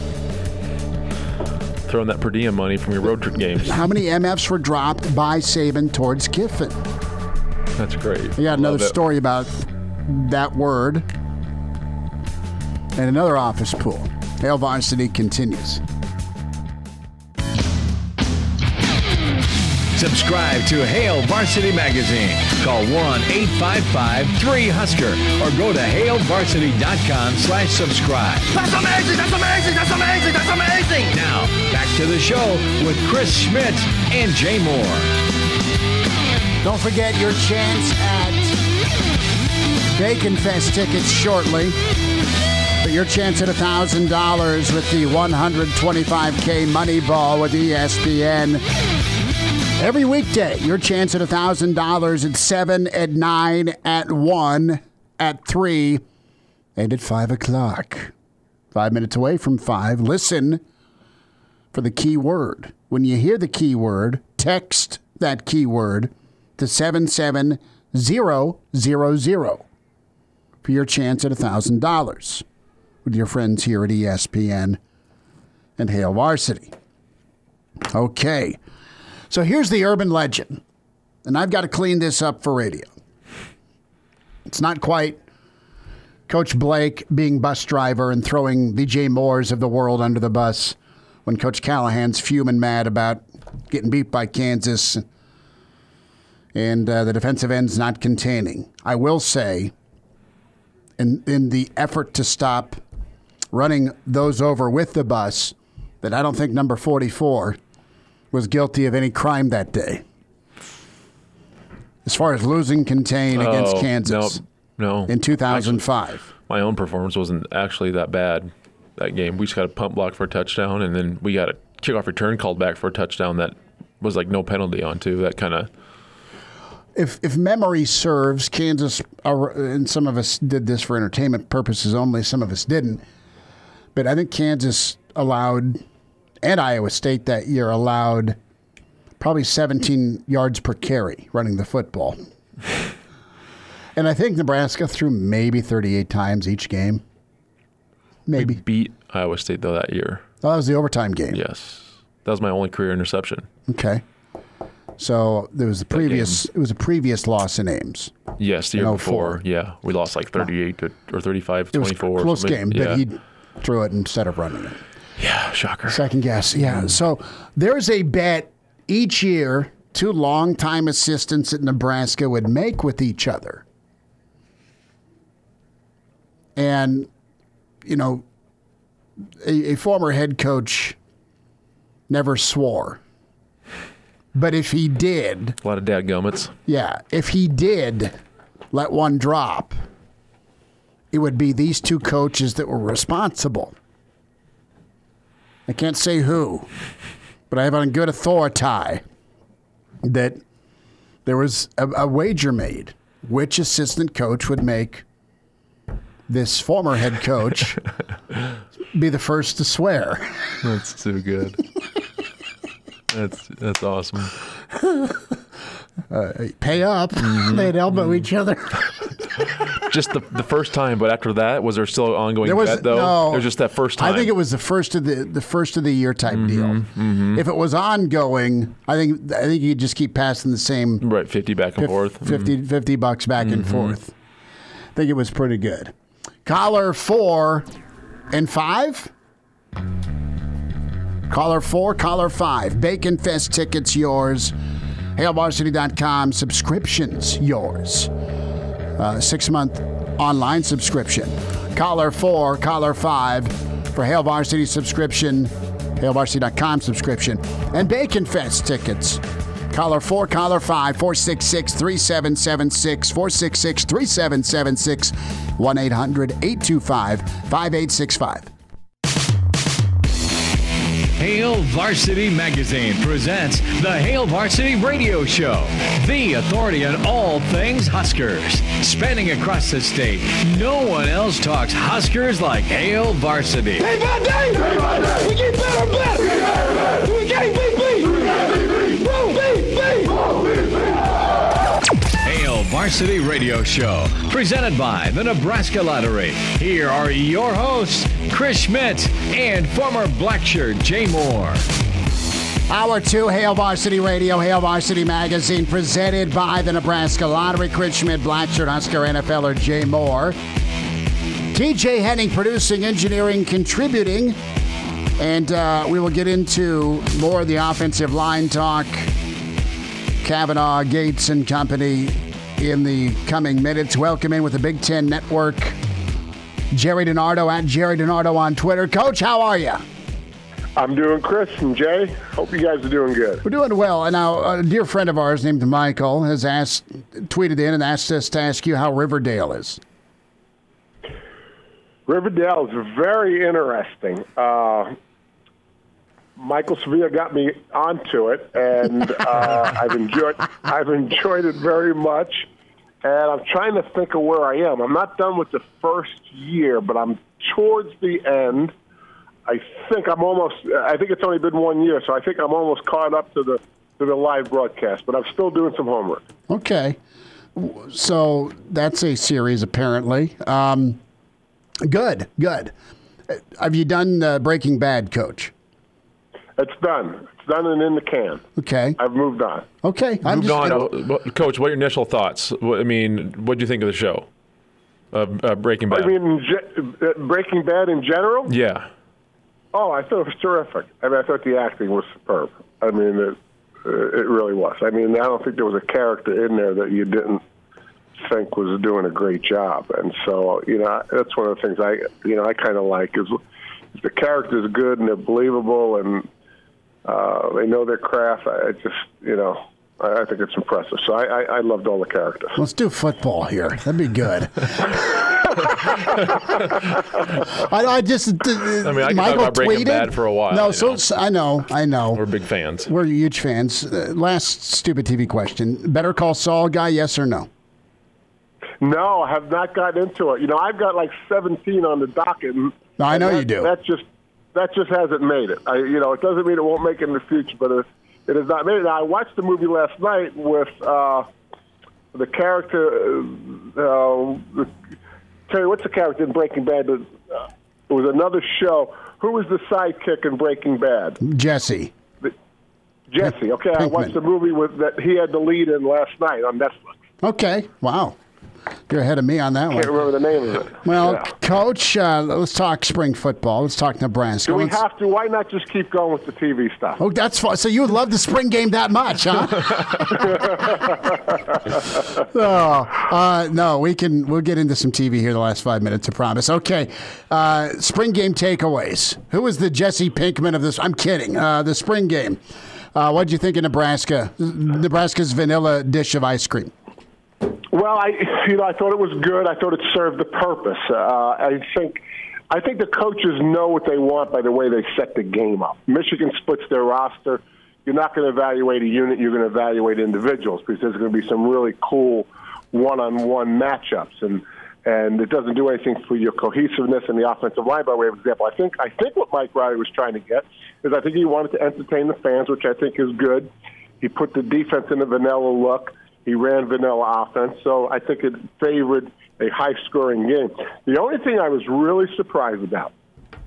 Throwing that per diem money from your road trip games. How many MFs were dropped by Saban towards Kiffin? That's great. We got another story about that word and another office pool. Hail Varsity continues. Subscribe to Hail Varsity Magazine. Call 1-855-3-HUSKER or go to hailvarsity.com/subscribe. That's amazing! That's amazing! That's amazing! That's amazing! Now, back to the show with Chris Schmidt and Jay Moore. Don't forget your chance at Bacon Fest tickets shortly. But your chance at $1,000 with the 125K Money Ball with ESPN. Every weekday, your chance at $1,000 at 7, at 9, at 1, at 3, and at 5 o'clock. 5 minutes away from 5. Listen for the key word. When you hear the key word, text that key word to 77000 for your chance at $1,000 with your friends here at ESPN and Hail Varsity. Okay. So here's the urban legend, and I've got to clean this up for radio. It's not quite Coach Blake being bus driver and throwing the Jay Moores of the world under the bus when Coach Callahan's fuming mad about getting beat by Kansas and the defensive ends not containing. I will say, in the effort to stop running those over with the bus, that I don't think number 44 was guilty of any crime that day? As far as losing contain against Kansas No. in 2005. Actually, my own performance wasn't actually that bad that game. We just got a pump block for a touchdown, and then we got a kickoff return called back for a touchdown that was like no penalty on, too. That kind of... If memory serves, Kansas, and some of us did this for entertainment purposes only, some of us didn't, but I think Kansas allowed, and Iowa State that year allowed, probably 17 yards per carry running the football. And I think Nebraska threw maybe 38 times each game. Maybe. We beat Iowa State, though, that year. Oh, that was the overtime game. Yes. That was my only career interception. Okay. So there was it was a previous loss in Ames. Yes, the year before. Yeah. We lost like 38 or 35, 24. It was a close game, yeah. but he threw it instead of running it. Yeah, shocker. Second guess, yeah. So there's a bet each year two longtime assistants at Nebraska would make with each other. And, you know, a former head coach never swore. But if he did... A lot of dadgummits. Yeah, if he did let one drop, it would be these two coaches that were responsible. I can't say who, but I have on good authority that there was a wager made. Which assistant coach would make this former head coach be the first to swear? That's too good. That's awesome. Pay up. They'd elbow each other. Just the first time, but after that, was there still an ongoing bet though? No, it was just that first time. I think it was the first of the year type deal. If it was ongoing, I think you could just keep passing the same. Right, 50 back and forth. $50 back and forth. I think it was pretty good. Caller 4 and 5. Caller 4, caller 5. Bacon Fest tickets yours. HailVarsity.com subscriptions yours. 6-month online subscription. Caller 4, caller 5 for Hail Varsity subscription. HailVarsity.com subscription. And Bacon Fest tickets. Caller 4, caller 5, 466-3776, 466-3776, 1-800-825-5865. Hail Varsity Magazine presents the Hail Varsity Radio Show, the authority on all things Huskers. Spanning across the state, no one else talks Huskers like Hail Varsity. Day by day, we get better and better. We getting big. Hail Varsity Radio Show, presented by the Nebraska Lottery. Here are your hosts, Chris Schmidt and former Blackshirt Jay Moore. Hour 2, Hail Varsity Radio, Hail Varsity Magazine, presented by the Nebraska Lottery. Chris Schmidt, Blackshirt Husker, NFLer Jay Moore. TJ Henning, producing, engineering, contributing. And we will get into more of the offensive line talk. Kavanaugh, Gates, and company in the coming minutes. Welcome in with the Big Ten Network. Jerry DiNardo at Jerry DiNardo on Twitter. Coach, how are you? I'm doing Chris and Jay. Hope you guys are doing good. We're doing well. And now a dear friend of ours named Michael has tweeted in and asked us to ask you how Riverdale is. Riverdale is very interesting. Michael Sevilla got me onto it, and I've enjoyed it very much. And I'm trying to think of where I am. I'm not done with the first year, but I'm towards the end. I think it's only been 1 year, so I think I'm almost caught up to the live broadcast, but I'm still doing some homework. Okay. So that's a series, apparently. Good. Have you done Breaking Bad, Coach? It's done. It's done and in the can. Okay. I've moved on. Okay. Coach, what are your initial thoughts? What do you think of the show? Breaking Bad. I mean, Breaking Bad in general? Yeah. Oh, I thought it was terrific. I mean, I thought the acting was superb. I mean, it really was. I mean, I don't think there was a character in there that you didn't think was doing a great job. And so, that's one of the things I kind of like is if the character's good and they're believable and They know their craft. I think it's impressive. So I loved all the characters. Let's do football here. That'd be good. I can talk about Breaking Bad for a while. No, I know. We're big fans. We're huge fans. Last stupid TV question. Better Call Saul guy, yes or no? No, I have not gotten into it. I've got like 17 on the docket. No, I know you do. That just hasn't made it. It doesn't mean it won't make it in the future, but it has not made it. Now, I watched the movie last night with the character. Terry, what's the character in Breaking Bad? It was another show. Who was the sidekick in Breaking Bad? Jesse. Jesse. Okay, Pinkman. I watched the movie that he had the lead in last night on Netflix. Okay. Wow. You're ahead of me on that one. Can't remember the name of it. Well, Coach, let's talk spring football. Let's talk Nebraska. Do we have to? Why not just keep going with the TV stuff? Oh, that's fine. So you would love the spring game that much, huh? No, we'll get into some TV here the last 5 minutes, I promise. Okay, spring game takeaways. Who was the Jesse Pinkman of this? I'm kidding. The spring game. What did you think of Nebraska? Nebraska's vanilla dish of ice cream. Well, I thought it was good. I thought it served the purpose. I think the coaches know what they want by the way they set the game up. Michigan splits their roster. You're not going to evaluate a unit. You're going to evaluate individuals because there's going to be some really cool one-on-one matchups, and it doesn't do anything for your cohesiveness in the offensive line. By way of example, I think what Mike Riley was trying to get is I think he wanted to entertain the fans, which I think is good. He put the defense in a vanilla look. He ran vanilla offense, so I think it favored a high-scoring game. The only thing I was really surprised about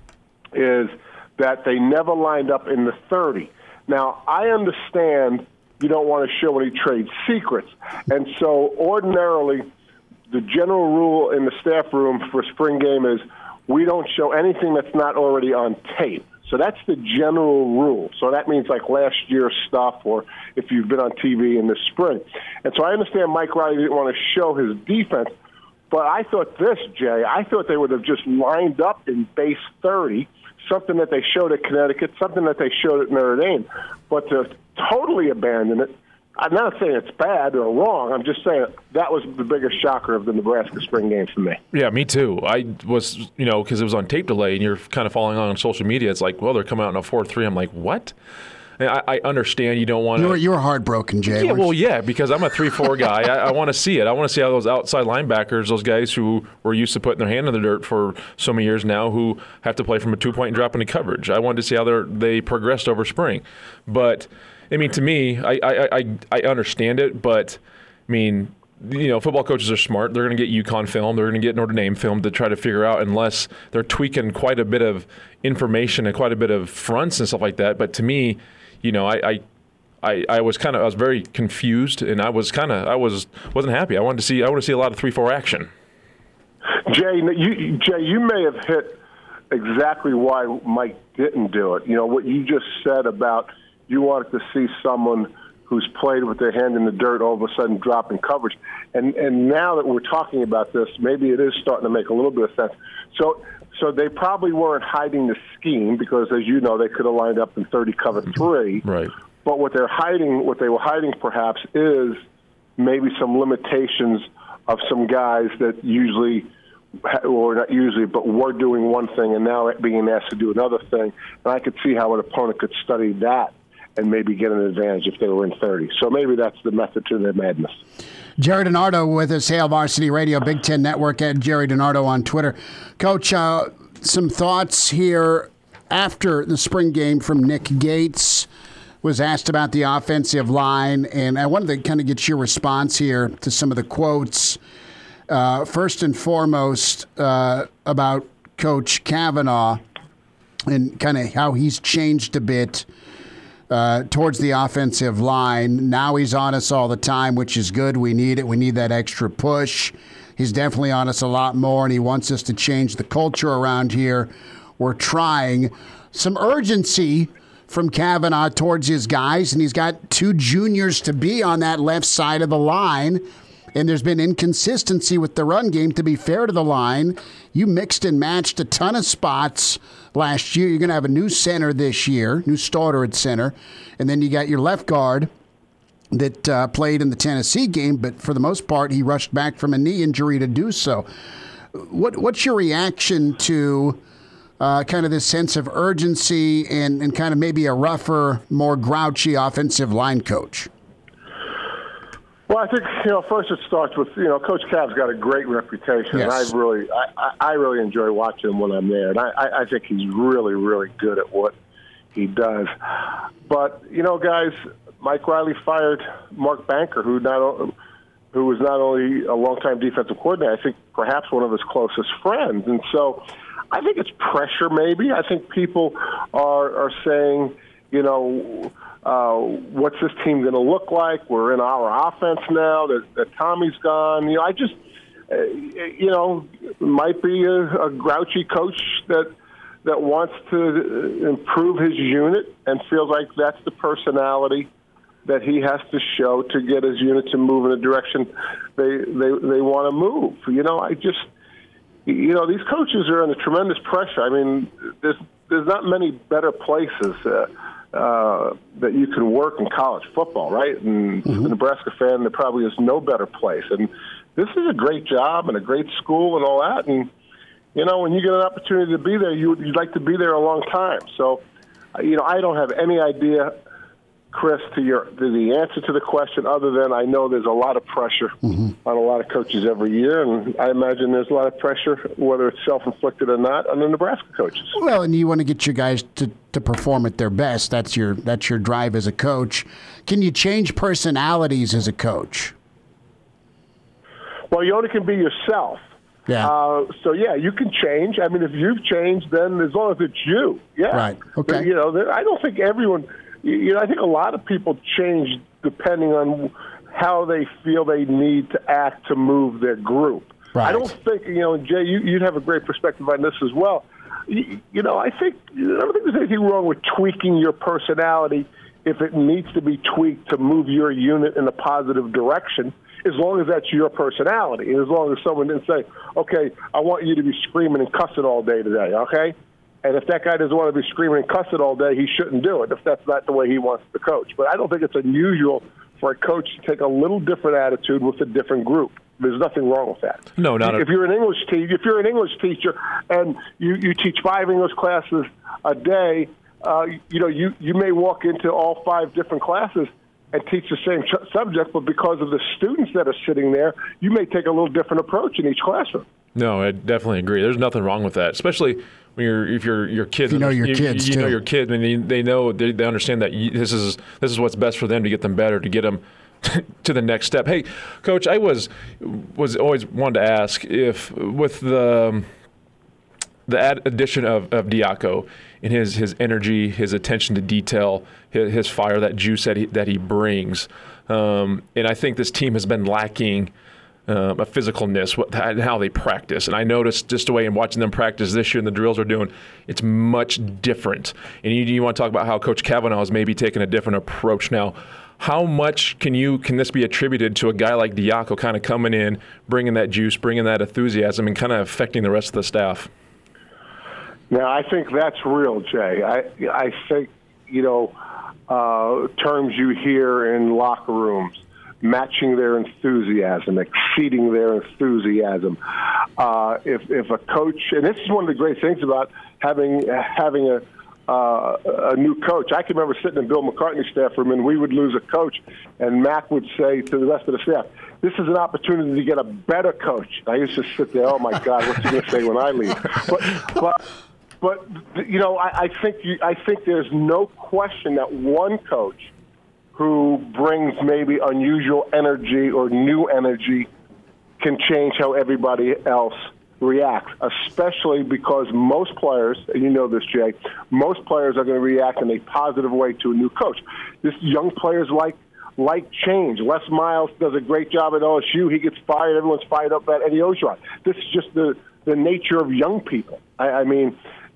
is that they never lined up in the 30. Now, I understand you don't want to show any trade secrets, and so ordinarily the general rule in the staff room for spring game is we don't show anything that's not already on tape. So that's the general rule. So that means like last year's stuff or if you've been on TV in the spring. And so I understand Mike Riley didn't want to show his defense, but I thought I thought they would have just lined up in base 30, something that they showed at Connecticut, something that they showed at Notre Dame. But to totally abandon it, I'm not saying it's bad or wrong. I'm just saying that was the biggest shocker of the Nebraska spring game for me. Yeah, me too. I was, because it was on tape delay and you're kind of following on social media. It's like, well, they're coming out in a 4-3. I'm like, what? And I understand you don't want to. You were heartbroken, Jay. Yeah, because I'm a 3-4 guy. I want to see it. I want to see how those outside linebackers, those guys who were used to putting their hand in the dirt for so many years now, who have to play from a 2-point and drop into coverage. I wanted to see how they progressed over spring. But to me, I understand it, but football coaches are smart. They're going to get UConn film. They're going to get Notre Dame film to try to figure out, unless they're tweaking quite a bit of information and quite a bit of fronts and stuff like that. But to me, I was very confused, and I wasn't happy. I want to see a lot of 3-4 action. Jay, you may have hit exactly why Mike didn't do it. What you just said about you wanted to see someone who's played with their hand in the dirt all of a sudden drop in coverage. And now that we're talking about this, maybe it is starting to make a little bit of sense. So they probably weren't hiding the scheme because, as you know, they could have lined up in 30 cover 3. Right. But what they were hiding perhaps is maybe some limitations of some guys that usually, or not usually, but were doing one thing and now being asked to do another thing. And I could see how an opponent could study that and maybe get an advantage if they were in 30. So maybe that's the method to their madness. Jerry DiNardo with us, Hail Varsity Radio, Big Ten Network, at Jerry DiNardo on Twitter. Coach, some thoughts here after the spring game from Nick Gates. Was asked about the offensive line, and I wanted to kind of get your response here to some of the quotes. First and foremost, about Coach Kavanaugh and kind of how he's changed a bit towards the offensive line. Now he's on us all the time, which is good. We need it. We need that extra push. He's definitely on us a lot more, and he wants us to change the culture around here. We're trying. Some urgency from Kavanaugh towards his guys, and he's got 2 juniors to be on that left side of the line. and there's been inconsistency with the run game. To be fair to the line, you mixed and matched a ton of spots last year. You're going to have a new center this year, new starter at center, and then you got your left guard that played in the Tennessee game, but for the most part, he rushed back from a knee injury to do so. What's your reaction to kind of this sense of urgency and kind of maybe a rougher, more grouchy offensive line coach? Well, I think, first it starts with, Coach Cav's got a great reputation. Yes. And I really enjoy watching him when I'm there. And I think he's really, really good at what he does. But, guys, Mike Riley fired Mark Banker, who was not only a longtime defensive coordinator, I think perhaps one of his closest friends. And so I think it's pressure maybe. I think people are saying, what's this team going to look like? We're in our offense now that Tommy's gone. I just, might be a grouchy coach that wants to improve his unit and feels like that's the personality that he has to show to get his unit to move in the direction they want to move. These coaches are under tremendous pressure. I mean, there's not many better places that you can work in college football, right? And as a Nebraska fan, there probably is no better place. And this is a great job and a great school and all that. And, when you get an opportunity to be there, you'd like to be there a long time. So, I don't have any idea, Chris, to the answer to the question, other than I know there's a lot of pressure on a lot of coaches every year, and I imagine there's a lot of pressure, whether it's self-inflicted or not, on the Nebraska coaches. Well, and you want to get your guys to perform at their best. That's your drive as a coach. Can you change personalities as a coach? Well, you only can be yourself. Yeah. You can change. I mean, if you've changed, then as long as it's you, yeah. Right. Okay. I don't think everyone. I think a lot of people change depending on how they feel they need to act to move their group. Right. I don't think, Jay, you'd have a great perspective on this as well. I don't think there's anything wrong with tweaking your personality if it needs to be tweaked to move your unit in a positive direction, as long as that's your personality, and as long as someone didn't say, okay, I want you to be screaming and cussing all day today, okay? And if that guy doesn't want to be screaming and cussing all day, he shouldn't do it if that's not the way he wants to coach. But I don't think it's unusual for a coach to take a little different attitude with a different group. There's nothing wrong with that. No, not if you're an English teacher. If you're an English teacher and you teach 5 English classes a day, you may walk into all 5 different classes and teach the same subject, but because of the students that are sitting there, you may take a little different approach in each classroom. No, I definitely agree. There's nothing wrong with that, especially if your kids. You know your kids, you know your kid, and they know they understand that this is what's best for them to get them better, to get them to the next step. Hey, Coach, I was always wanted to ask if with the addition of Diaco and his energy, his attention to detail, his fire, that juice that he brings, and I think this team has been lacking a physicalness and how they practice. And I noticed just the way in watching them practice this year and the drills they're doing, it's much different. And you want to talk about how Coach Cavanaugh is maybe taking a different approach now. How much can this be attributed to a guy like Diaco kind of coming in, bringing that juice, bringing that enthusiasm, and kind of affecting the rest of the staff? Now, I think that's real, Jay. I think, terms you hear in locker rooms, matching their enthusiasm, exceeding their enthusiasm. If a coach, and this is one of the great things about having a new coach. I can remember sitting in Bill McCartney's staff room, and we would lose a coach, and Mac would say to the rest of the staff, "This is an opportunity to get a better coach." I used to sit there, "Oh my God, what's he going to say when I leave?" But I think there's no question that one coach who brings maybe unusual energy or new energy can change how everybody else reacts, especially because most players, and you know this, Jay, most players are going to react in a positive way to a new coach. This young players like change. Les Miles does a great job at LSU. He gets fired. Everyone's fired up at Eddie Ogeron. This is just the nature of young people. I mean,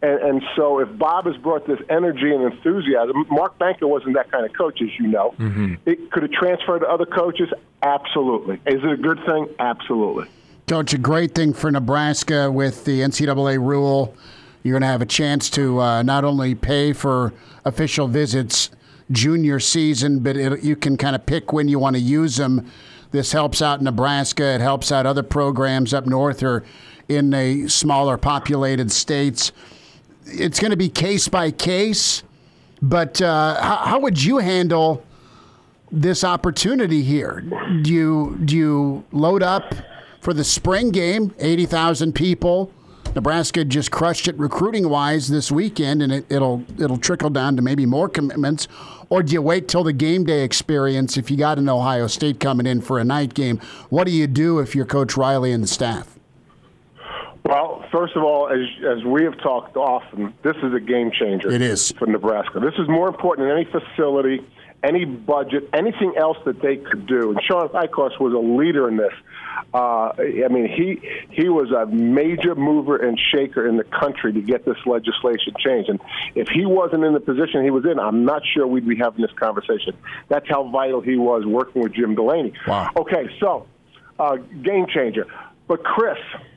And so if Bob has brought this energy and enthusiasm, Mark Banker wasn't that kind of coach, as you know. Could it transfer to other coaches? Absolutely. Is it a good thing? Absolutely. Coach, a great thing for Nebraska with the NCAA rule. You're going to have a chance to not only pay for official visits junior season, but you can kind of pick when you want to use them. This helps out Nebraska. It helps out other programs up north or in the smaller populated states. It's going to be case by case, but how would you handle this opportunity here? Do you load up for the spring game, 80,000 people? Nebraska just crushed it recruiting-wise this weekend, and it'll trickle down to maybe more commitments. Or do you wait till the game day experience if you got an Ohio State coming in for a night game? What do you do if you're Coach Riley and the staff? Well, first of all, as we have talked often, this is a game changer. It is. For Nebraska. This is more important than any facility, any budget, anything else that they could do. And Sean Eichhorst was a leader in this. I mean, he was a major mover and shaker in the country to get this legislation changed. And if he wasn't in the position he was in, I'm not sure we'd be having this conversation. That's how vital he was working with Jim Delaney. Wow. Okay, so game changer. But Chris,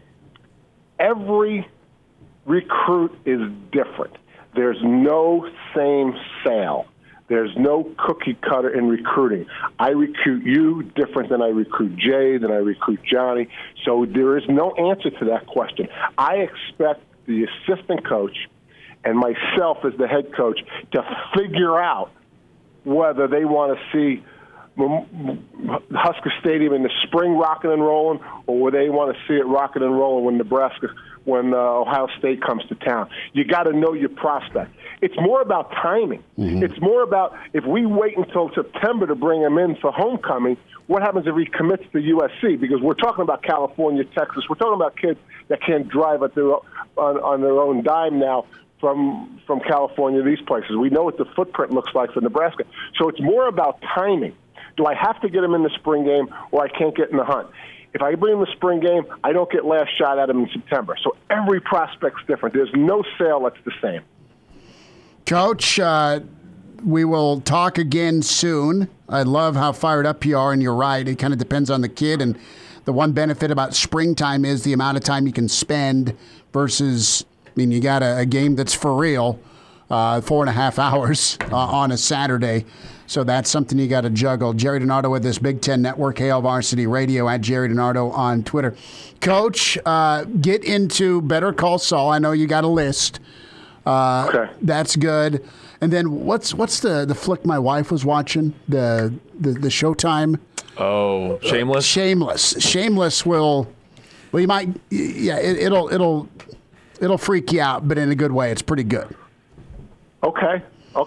every recruit is different. There's no same sale. There's no cookie cutter in recruiting. I recruit you different than I recruit Jay, than I recruit Johnny. So there is no answer to that question. I expect the assistant coach and myself as the head coach to figure out whether they want to see Husker Stadium in the spring rocking and rolling, or whether they want to see it rocking and rolling when Ohio State comes to town. You got to know your prospect. It's more about timing. It's more about if we wait until September to bring him in for homecoming, what happens if he commits to USC? Because we're talking about California, Texas. We're talking about kids that can't drive on their own dime now from California, these places. We know what the footprint looks like for Nebraska. So it's more about timing. Do I have to get him in the spring game, or I can't get in the hunt? If I bring him the spring game, I don't get last shot at him in September. So every prospect's different. There's no sale that's the same. Coach, we will talk again soon. I love how fired up you are, and you're right. It kind of depends on the kid. And the one benefit about springtime is the amount of time you can spend versus, I mean, you got a game that's for real, 4.5 hours on a Saturday. So that's something you got to juggle. Jerry DiNardo with this Big Ten Network, Hail Varsity Radio, at Jerry DiNardo on Twitter. Coach, get into Better Call Saul. I know you got a list. Okay. That's good. And then what's the flick my wife was watching? The Showtime? Oh, Shameless? Shameless will, well, you might, yeah, it'll freak you out, but in a good way. It's pretty good. Okay.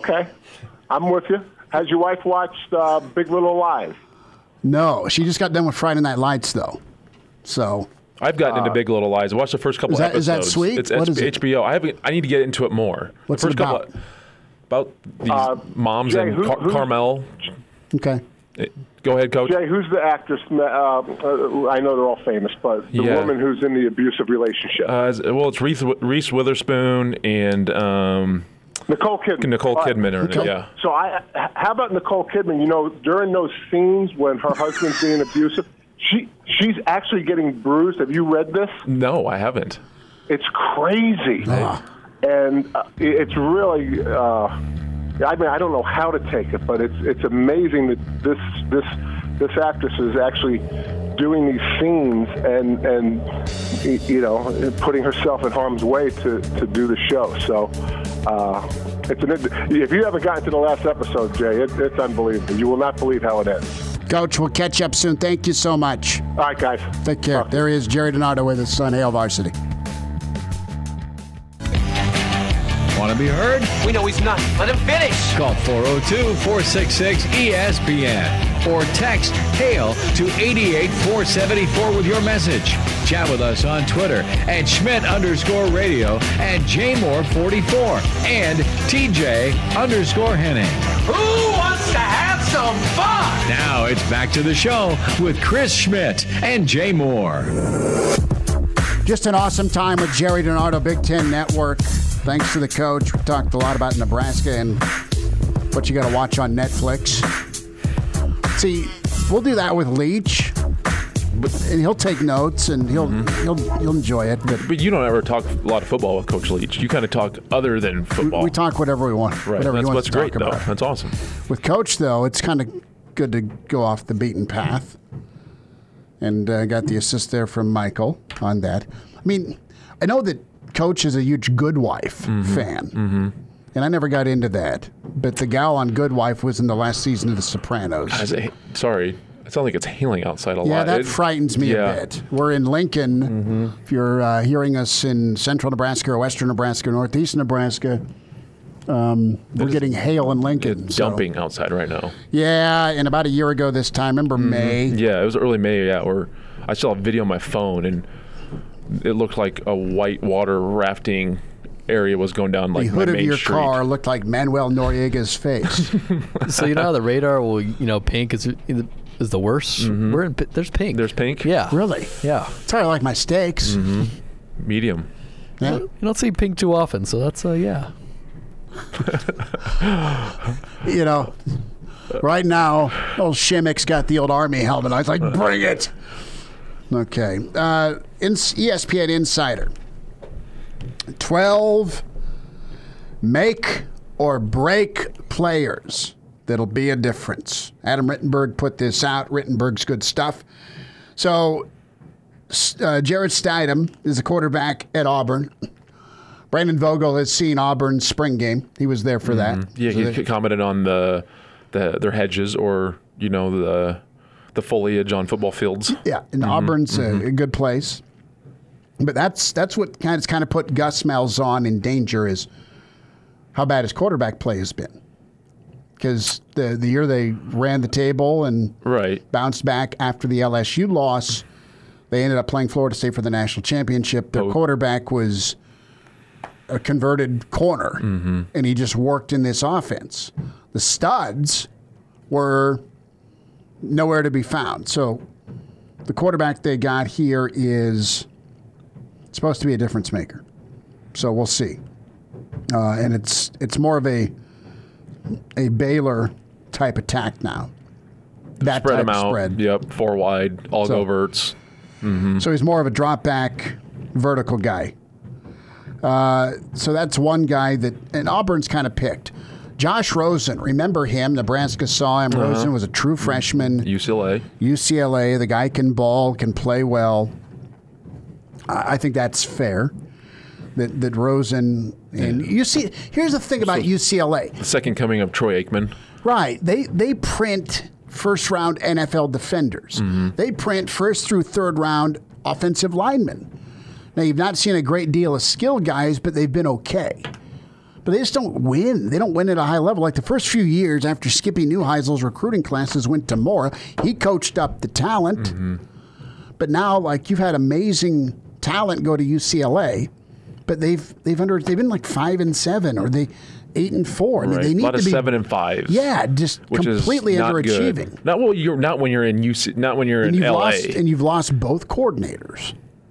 I'm with you. Has your wife watched Big Little Lies? No, she just got done with Friday Night Lights, though. So I've gotten into Big Little Lies. I watched the first couple episodes. Is that sweet? It's what is HBO. It? I need to get into it more. What's it about? About these moms Jay, and Carmel. Okay. Go ahead, Coach. Jay, who's the actress? I know they're all famous, but the woman who's in the abusive relationship. Well, it's Reese Witherspoon and Nicole Kidman. Nicole Kidman are in it, yeah. So how about Nicole Kidman? You know, during those scenes when her husband's being abusive, she's actually getting bruised. Have you read this? No, I haven't. It's crazy. And it's really, I mean, I don't know how to take it, but it's amazing that this actress is actually doing these scenes and you know, putting herself in harm's way to do the show. So if you haven't gotten to the last episode, Jay, it's unbelievable. You will not believe how it ends. Coach, we'll catch up soon. Thank you so much. All right, guys. Take care. There he is, Jerry DiNardo with his son, Hail Varsity. Want to be heard? We know he's not. Let him finish. Call 402-466-ESPN or text HAIL to 88474 with your message. Chat with us on Twitter at Schmidt_radio and Jmore44 and TJ_Henning. Who wants to have some fun? Now it's back to the show with Chris Schmidt and Jay Moore. Just an awesome time with Jerry DiNardo, Big Ten Network. Thanks to the coach. We talked a lot about Nebraska and what you got to watch on Netflix. See, we'll do that with Leach, and he'll take notes and he'll enjoy it. But you don't ever talk a lot of football with Coach Leach. You kind of talk other than football. We talk whatever we want. Right. Whatever he wants That's to great, talk about. though. That's awesome. With Coach, though, it's kind of good to go off the beaten path. And got the assist there from Michael on that. I mean, I know that Coach is a huge Good Wife fan. And I never got into that. But the gal on Good Wife was in the last season of The Sopranos. Sorry. It sounds like it's hailing outside a lot. Yeah, that frightens me a bit. We're in Lincoln. If you're hearing us in central Nebraska or western Nebraska, northeast Nebraska, we're getting hail in Lincoln. It's dumping outside right now. Yeah, and about a year ago this time, remember May? Yeah, it was early May, yeah. Or I still have video on my phone, and it looked like a white water rafting area was going down like the hood my of main your street. car looked like Manuel Noriega's face. So you know how the radar will, pink is the worst. There's pink. There's pink? Yeah. Really? Yeah. That's how I like my steaks. Medium. Yeah. You don't see pink too often, so that's yeah. Right now, old Shimmick's got the old Army helmet. I was like, bring it. Okay. ESPN Insider. 12 make or break players that'll be a difference. Adam Rittenberg put this out. Rittenberg's good stuff. So, Jared Stidham is a quarterback at Auburn. Brandon Vogel has seen Auburn's spring game. He was there for that. Yeah, So he commented on their hedges or the foliage on football fields. Yeah, and Auburn's a good place. But that's what kind of put Gus Malzahn in danger is how bad his quarterback play has been. Because the year they ran the table and bounced back after the LSU loss, they ended up playing Florida State for the national championship. Their quarterback was a converted corner, and he just worked in this offense. The studs were nowhere to be found. So the quarterback they got here is supposed to be a difference maker. So we'll see. And it's more of a Baylor type attack now. That spread type them of out. spread. Yep, 4 wide, all go verts. So he's more of a drop back vertical guy. So that's one guy and Auburn's kind of picked. Josh Rosen, remember him? Nebraska saw him. Rosen was a true freshman. UCLA. The guy can ball, can play well. I think that's fair. That Rosen and here's the thing about UCLA. The second coming of Troy Aikman. Right. They print first round NFL defenders. They print first through third round offensive linemen. Now you've not seen a great deal of skill guys, but they've been okay. But they just don't win. They don't win at a high level. Like the first few years after Skippy Neuheisel's recruiting classes went to Mora, he coached up the talent. But now, like, you've had amazing talent go to UCLA, but they've been like 5-7 or they 8-4. I mean, they need a lot to of be 7 and 5. Yeah, just completely underachieving. Good. Not when you're in UC. Not when you're in LA. You've lost both coordinators.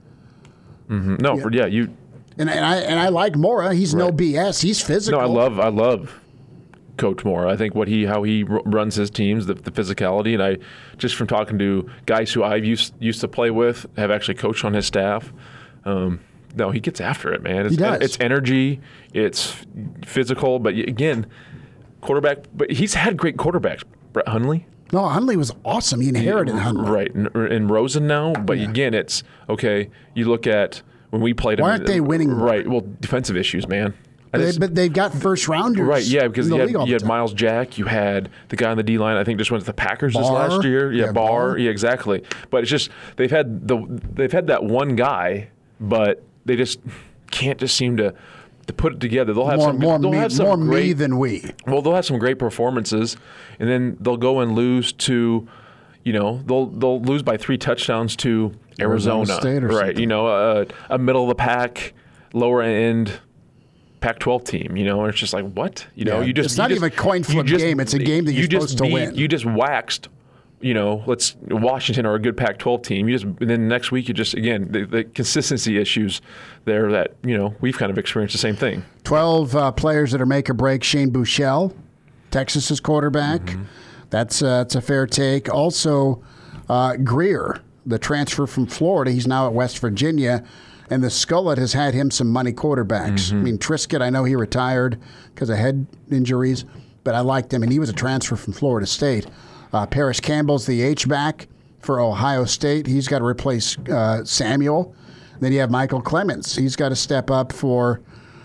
No, you. And I like Mora. He's no BS. He's physical. No, I love Coach Mora. I think how he runs his teams, the physicality, and I just from talking to guys who I've used to play with, have actually coached on his staff. No, he gets after it, man. He does. It's energy, it's physical, but again, quarterback. But he's had great quarterbacks. Brett Hundley. No, Hundley was awesome. He inherited Hundley. Right, and Rosen now. But again, it's okay. You look at when we played. Why aren't they winning more? Right. Well, defensive issues, man. But they've got first rounders. Right, yeah, because you had Miles Jack, you had the guy on the D-line, I think just went to the Packers this last year. Yeah, Barr. Yeah, exactly. But it's just they've had that one guy, but they just can't just seem to put it together. They'll have more me than we. Well, they'll have some great performances, and then they'll go and lose to, they'll lose by 3 touchdowns to Arizona State or right? Something. A middle of the pack, lower end Pac-12 team. It's just like what? It's not even a coin flip game. It's a game that you're supposed to win. You just waxed Washington are a good Pac-12 team. And then next week, the consistency issues there that, we've kind of experienced the same thing. 12 players that are make or break. Shane Buechele, Texas's quarterback. Mm-hmm. That's a fair take. Also, Greer, the transfer from Florida. He's now at West Virginia. And the Skullet has had him some money quarterbacks. Mm-hmm. I mean, Triscuit, I know he retired because of head injuries, but I liked him, and he was a transfer from Florida State. Paris Campbell's the H-back for Ohio State. He's got to replace Samuel. Then you have Michael Clements. He's got to step up for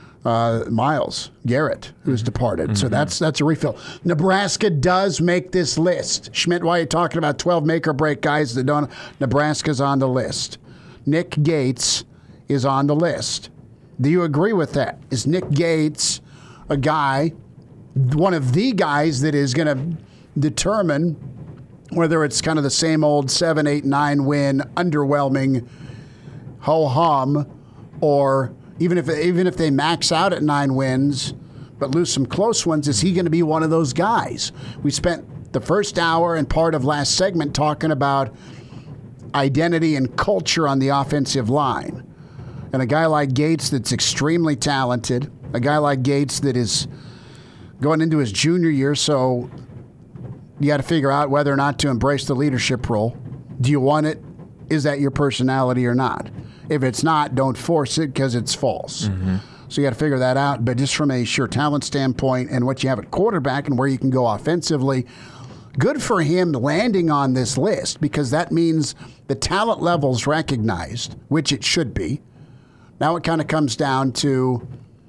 Myles Garrett, who's departed. Mm-hmm. So that's a refill. Nebraska does make this list. Schmidt, why are you talking about 12 make-or-break guys that don't? Nebraska's on the list. Nick Gates is on the list. Do you agree with that? Is Nick Gates a guy, one of the guys that is going to determine whether it's kind of the same old 7, 8, 9 win, underwhelming ho-hum, or even if they max out at 9 wins but lose some close ones, is he going to be one of those guys? We spent the first hour and part of last segment talking about identity and culture on the offensive line. And a guy like Gates that's extremely talented, a guy like Gates that is going into his junior year, so you got to figure out whether or not to embrace the leadership role. Do you want it? Is that your personality or not? If it's not, don't force it because it's false. Mm-hmm. So you got to figure that out. But just from a sheer talent standpoint and what you have at quarterback and where you can go offensively, good for him landing on this list because that means the talent level's recognized, which it should be. Now it kind of comes down to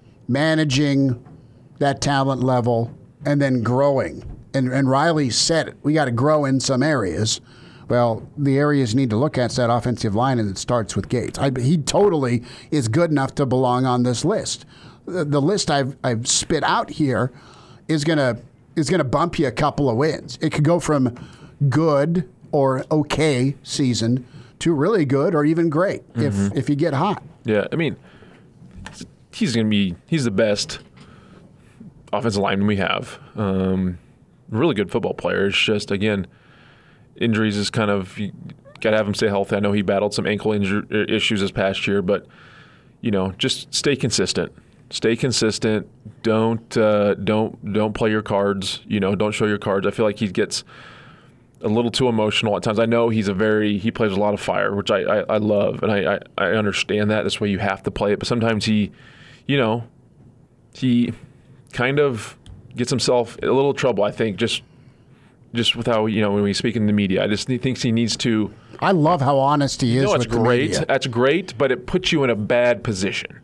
managing that talent level and then growing. And Riley said it. We got to grow in some areas. Well, the areas you need to look at is that offensive line, and it starts with Gates. He totally is good enough to belong on this list. The list I've spit out here is gonna bump you a couple of wins. It could go from good or okay season to really good or even great if you get hot. Yeah, I mean, he's the best offensive lineman we have. Really good football player. It's just, again, injuries is kind of, you got to have him stay healthy. I know he battled some ankle issues this past year, but, just stay consistent. Stay consistent. Don't play your cards. Don't show your cards. I feel like he gets a little too emotional at times. I know he plays a lot of fire, which I love, and I understand that. That's why you have to play it. But sometimes he kind of gets himself in a little trouble, I think, just with how, when we speak in the media. I just thinks he needs to. I love how honest he is with the media. That's great, but it puts you in a bad position.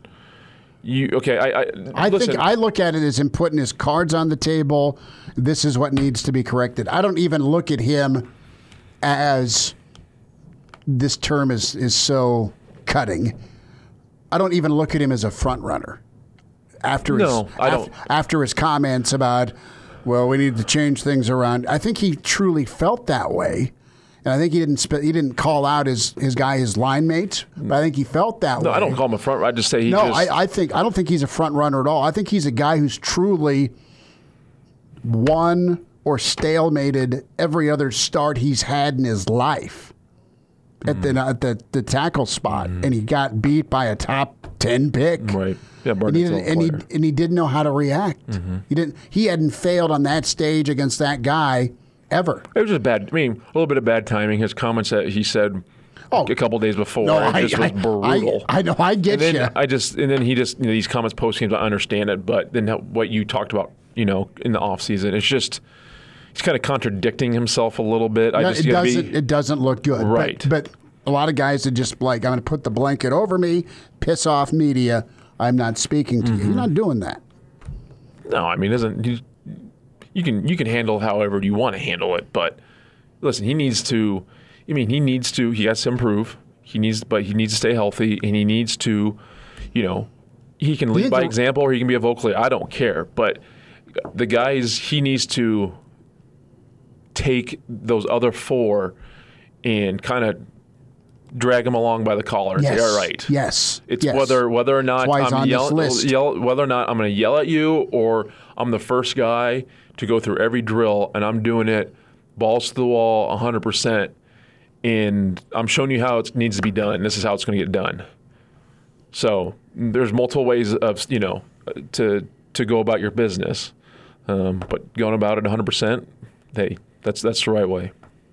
I think I look at it as him putting his cards on the table. This is what needs to be corrected. I don't even look at him as this term is so cutting. I don't even look at him as a front runner. After his comments about, well, we need to change things around. I think he truly felt that way. And I think he didn't call out his line mates, but I think he felt that way. No, I don't call him a front runner. I just say I don't think he's a front runner at all. I think he's a guy who's truly won or stalemated every other start he's had in his life at the tackle spot, and he got beat by a top 10 pick. Right. Yeah, and he didn't know how to react. Mm-hmm. He hadn't failed on that stage against that guy ever. It was just bad. I mean, a little bit of bad timing. His comments that he said a couple days before was brutal. I know. I get you. And then he just these comments post games. I understand it, but then what you talked about, in the off season, it's just he's kind of contradicting himself a little bit. It doesn't look good. Right. But a lot of guys are just like, I'm going to put the blanket over me, piss off media. I'm not speaking to you. You're not doing that. No, I mean, you can handle however you want to handle it, but listen, he needs to. He has to improve. He needs to stay healthy, and he needs to, he can lead by example or he can be a vocal leader. I don't care, but the guys, he needs to take those other four and kind of drag them along by the collar and say, all right. Yes. It's whether or not I'm whether or not I'm going to yell at you or I'm the first guy to go through every drill and I'm doing it balls to the wall, 100%, and I'm showing you how it needs to be done. This is how it's going to get done. So there's multiple ways of, to go about your business, but going about it 100%, hey, that's the right way.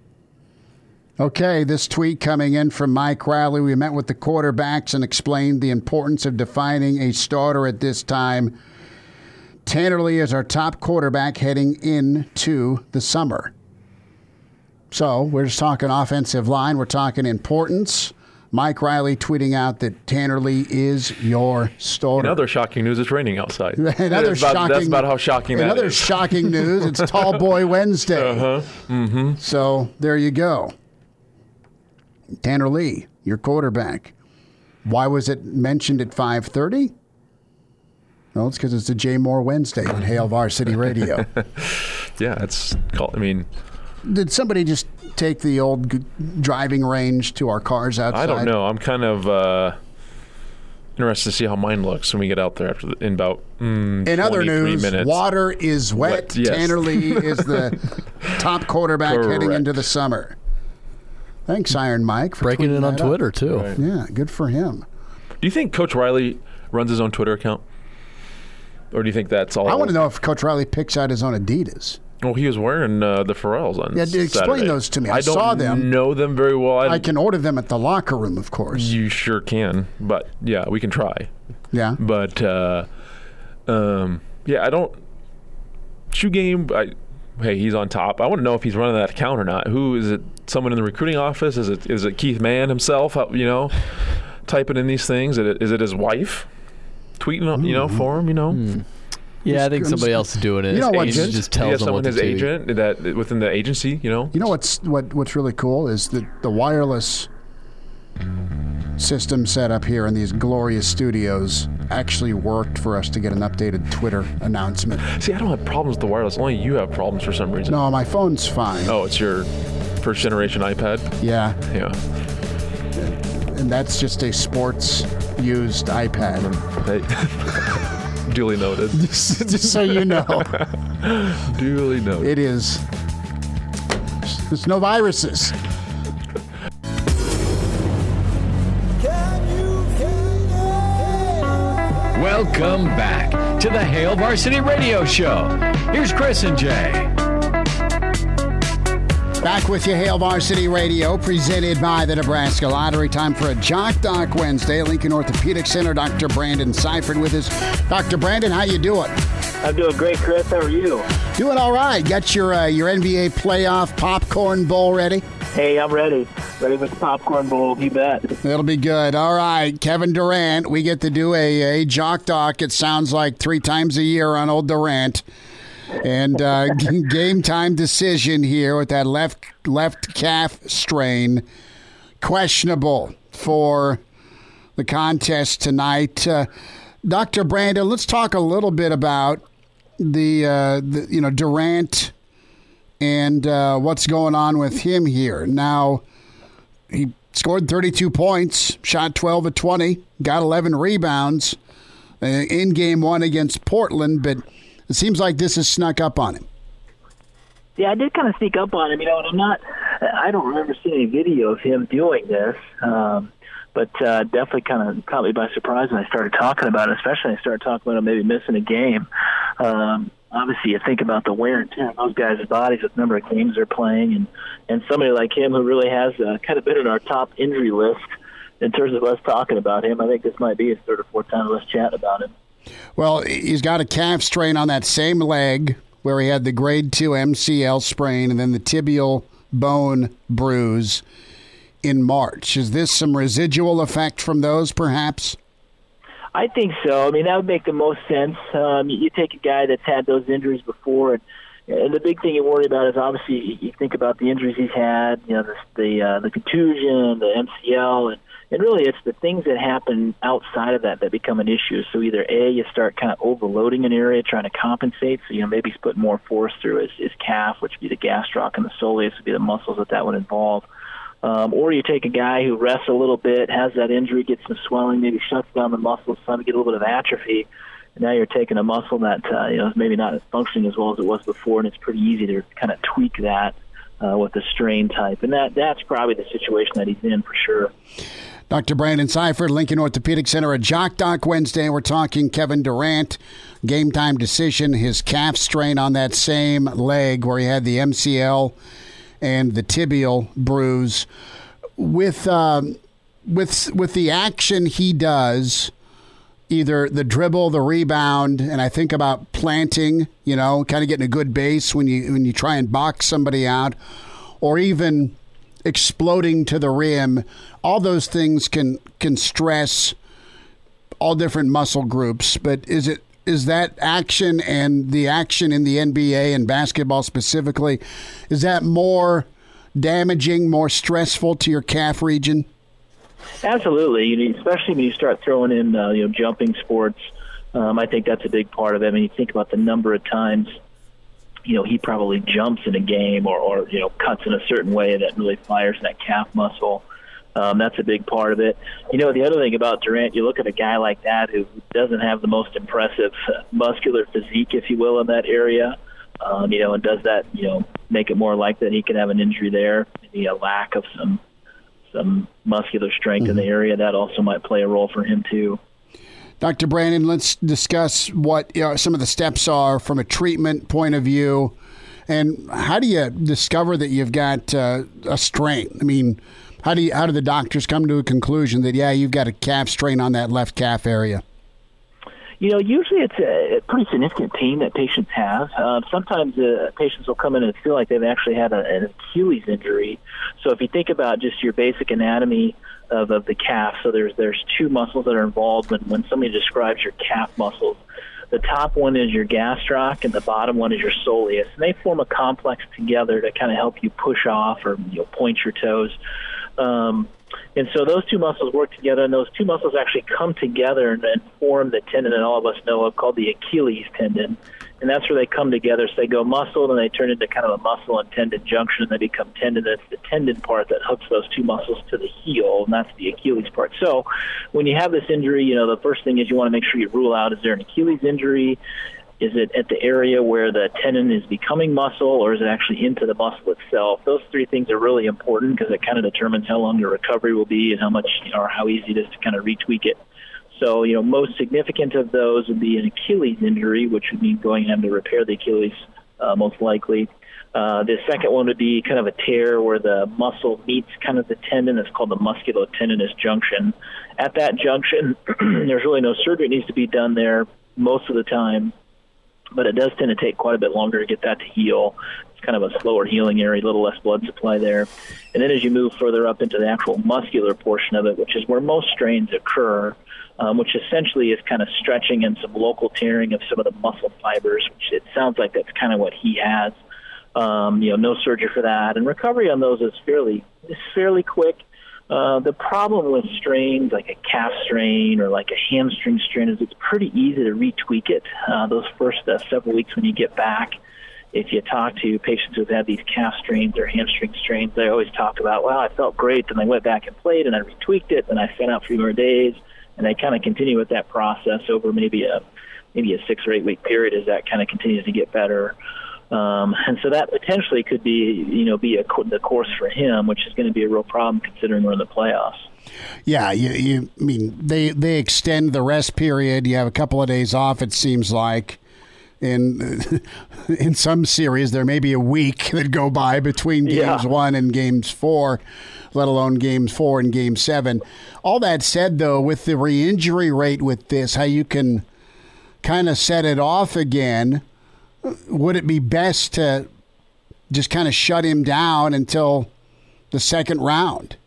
Okay, this tweet coming in from Mike Riley. We met with the quarterbacks and explained the importance of defining a starter at this time. Tanner Lee is our top quarterback heading into the summer. So we're just talking offensive line. We're talking importance. Mike Riley tweeting out that Tanner Lee is your starter. Another shocking news, it's raining outside. That's about how shocking that is. Another shocking news, it's Tall Boy Wednesday. Uh-huh. Mm-hmm. So there you go. Tanner Lee, your quarterback. Why was it mentioned at 5:30? Well, it's because it's a Jay Moore Wednesday on Hail Varsity Radio. Yeah, it's called, did somebody just take the old driving range to our cars outside? I don't know. I'm kind of interested to see how mine looks when we get out there in about in other news, minutes. Water is wet. Yes. Tanner Lee is the top quarterback heading into the summer. Thanks, Iron Mike, for breaking it on Twitter, too. Right. Yeah, good for him. Do you think Coach Riley runs his own Twitter account? Or do you think that's all? I want to know if Coach Riley picks out his own Adidas. Well, he was wearing the Pharrells on Saturday. Explain those to me. I saw them. I don't know them very well. I can order them at the locker room, of course. You sure can. But, yeah, we can try. Yeah. But, I don't – shoe game, hey, he's on top. I want to know if he's running that account or not. Who is it? Someone in the recruiting office? Is it Keith Mann himself? Typing in these things. Is it his wife tweeting? For him? Yeah, I think somebody else is doing it. You know what? Just tells him what to do. His agent that within the agency. You know what's really cool is that the wireless system set up here in these glorious studios actually worked for us to get an updated Twitter announcement. See, I don't have problems with the wireless. Only you have problems for some reason. No, my phone's fine. Oh, it's your first generation iPad? Yeah. Yeah. And that's just a sports used iPad. Hey. Duly noted. Just so you know. Duly noted. It is. There's no viruses. Welcome back to the Hail Varsity Radio Show. Here's Chris and Jay. Back with you, Hail Varsity Radio, presented by the Nebraska Lottery. Time for a Jock Doc Wednesday. Lincoln Orthopedic Center, Dr. Brandon Seifert with us. Dr. Brandon, how you doing? I'm doing great, Chris. How are you? Doing all right. Got your NBA playoff popcorn bowl ready? Hey, I'm ready. Ready with the popcorn bowl, you bet. It'll be good. All right, Kevin Durant. We get to do a Jock Doc, it sounds like 3 times a year on old Durant. And game time decision here with that left calf strain. Questionable for the contest tonight. Dr. Brandon, let's talk a little bit about the Durant and what's going on with him here. Now, he scored 32 points, shot 12 of 20, got 11 rebounds in game 1 against Portland, but it seems like this has snuck up on him. Yeah, I did kind of sneak up on him, and I don't remember seeing any video of him doing this, but definitely kind of caught me by surprise when I started talking about it, especially when I started talking about him maybe missing a game. Obviously, you think about the wear and tear on those guys' bodies with the number of games they're playing, and somebody like him who really has kind of been in our top injury list in terms of us talking about him. I think this might be his 3rd or 4th time of us chatting about him. Well, he's got a calf strain on that same leg where he had the grade 2 MCL sprain and then the tibial bone bruise in March. Is this some residual effect from those, perhaps? I think so. I mean, that would make the most sense. You take a guy that's had those injuries before, and the big thing you worry about is obviously you think about the injuries he's had, the contusion, the MCL, and really it's the things that happen outside of that become an issue. So either A, you start kind of overloading an area trying to compensate, so maybe he's putting more force through his calf, which would be the gastroc, and the soleus would be the muscles that would involve. Or you take a guy who rests a little bit, has that injury, gets some swelling, maybe shuts down the muscles, so you get a little bit of atrophy, and now you're taking a muscle that is maybe not functioning as well as it was before, and it's pretty easy to kind of tweak that with the strain type, and that's probably the situation that he's in for sure. Dr. Brandon Seifert, Lincoln Orthopedic Center at Jock Doc Wednesday. We're talking Kevin Durant, game time decision, his calf strain on that same leg where he had the MCL and the tibial bruise. With the action he does, either the dribble, the rebound, and I think about planting, kind of getting a good base when you try and box somebody out, or even exploding to the rim. All those things can stress all different muscle groups. But is that action and the action in the NBA and basketball specifically, is that more damaging, more stressful to your calf region? Absolutely, especially when you start throwing in jumping sports. I think that's a big part of it. I mean, you think about the number of times he probably jumps in a game or cuts in a certain way that really fires that calf muscle. That's a big part of it. The other thing about Durant, you look at a guy like that who doesn't have the most impressive muscular physique, if you will, in that area, and does that, make it more likely that he could have an injury there, maybe a lack of some muscular strength in the area. That also might play a role for him too. Dr. Brandon, let's discuss what some of the steps are from a treatment point of view, and how do you discover that you've got a strain? I mean, how do the doctors come to a conclusion that you've got a calf strain on that left calf area? Usually it's a pretty significant pain that patients have. Sometimes patients will come in and feel like they've actually had an Achilles injury. So if you think about just your basic anatomy of the calf, so there's two muscles that are involved when somebody describes your calf muscles. The top one is your gastroc, and the bottom one is your soleus. And they form a complex together to kind of help you push off or point your toes. And so those two muscles work together, and those two muscles actually come together and form the tendon that all of us know of called the Achilles tendon. And that's where they come together. So they go muscle, and they turn into kind of a muscle and tendon junction, and they become tendon. That's the tendon part that hooks those two muscles to the heel, and that's the Achilles part. So when you have this injury, the first thing is you want to make sure you rule out, is there an Achilles injury? Is it at the area where the tendon is becoming muscle, or is it actually into the muscle itself? Those three things are really important because it kind of determines how long your recovery will be and how much or how easy it is to kind of retweak it. So, most significant of those would be an Achilles injury, which would mean going in to repair the Achilles, most likely. The second one would be kind of a tear where the muscle meets kind of the tendon. It's called the musculotendinous junction. At that junction, there's really no surgery that needs to be done there most of the time, but it does tend to take quite a bit longer to get that to heal. It's kind of a slower healing area, a little less blood supply there. And then as you move further up into the actual muscular portion of it, which is where most strains occur, which essentially is kind of stretching and some local tearing of some of the muscle fibers, which it sounds like that's kind of what he has. No surgery for that. And recovery on those is fairly quick. The problem with strains like a calf strain or like a hamstring strain is it's pretty easy to retweak it those first several weeks when you get back. If you talk to patients who've had these calf strains or hamstring strains, they always talk about, well, I felt great, then I went back and played and I retweaked it, and I sat out 3 more days, and they kind of continue with that process over maybe a 6 or 8 week period as that kind of continues to get better. And so that potentially could be, the course for him, which is going to be a real problem considering we're in the playoffs. Yeah, I mean, they extend the rest period. You have a couple of days off, it seems like. In some series, there may be a week that go by between games 1 and games 4, let alone games 4 and game 7. All that said, though, with the re-injury rate with this, how you can kind of set it off again, would it be best to just kind of shut him down until the second round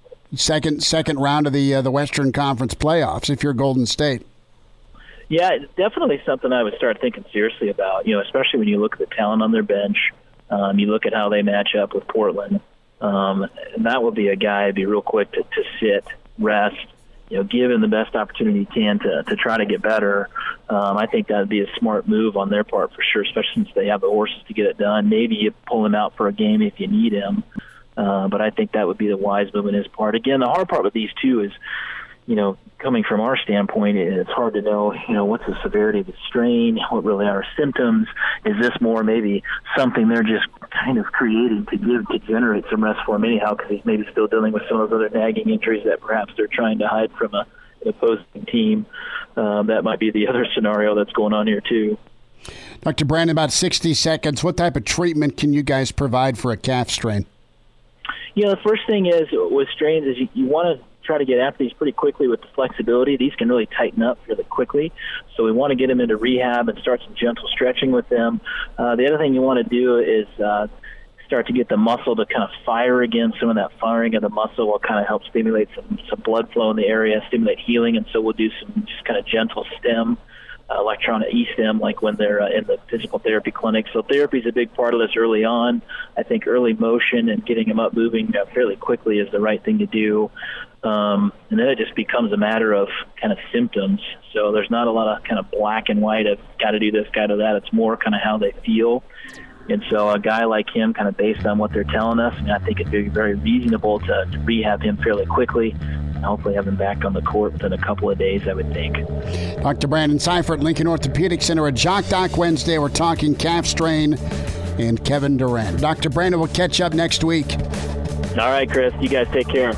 of the Western Conference playoffs if you're Golden State? Yeah, it's definitely something I would start thinking seriously about, especially when you look at the talent on their bench. You look at how they match up with Portland. And that would be a guy I'd be real quick to sit, rest, give him the best opportunity he can to try to get better. I think that would be a smart move on their part for sure, especially since they have the horses to get it done. Maybe you pull him out for a game if you need him. But I think that would be the wise move on his part. Again, the hard part with these two is, coming from our standpoint, it's hard to know, what's the severity of the strain, what really are symptoms. Is this more maybe something they're just kind of creating to generate some rest for him anyhow, because he's maybe still dealing with some of those other nagging injuries that perhaps they're trying to hide from an opposing team. That might be the other scenario that's going on here too. Dr. Brandon, about 60 seconds. What type of treatment can you guys provide for a calf strain? The first thing is with strains is you want to try to get after these pretty quickly with the flexibility. These can really tighten up really quickly. So we want to get them into rehab and start some gentle stretching with them. The other thing you want to do is start to get the muscle to kind of fire again. Some of that firing of the muscle will kind of help stimulate some blood flow in the area, stimulate healing. And so we'll do some just kind of gentle stim, electronic e-stim, like when they're in the physical therapy clinic. So therapy is a big part of this early on. I think early motion and getting them up moving fairly quickly is the right thing to do. And then it just becomes a matter of kind of symptoms. So there's not a lot of kind of black and white of got to do this, got to do that. It's more kind of how they feel. And so a guy like him, kind of based on what they're telling us, I think it'd be very reasonable to rehab him fairly quickly and hopefully have him back on the court within a couple of days, I would think. Dr. Brandon Seifert, Lincoln Orthopedic Center at Jock Doc Wednesday. We're talking calf strain and Kevin Durant. Dr. Brandon, we'll catch up next week. All right, Chris. You guys take care.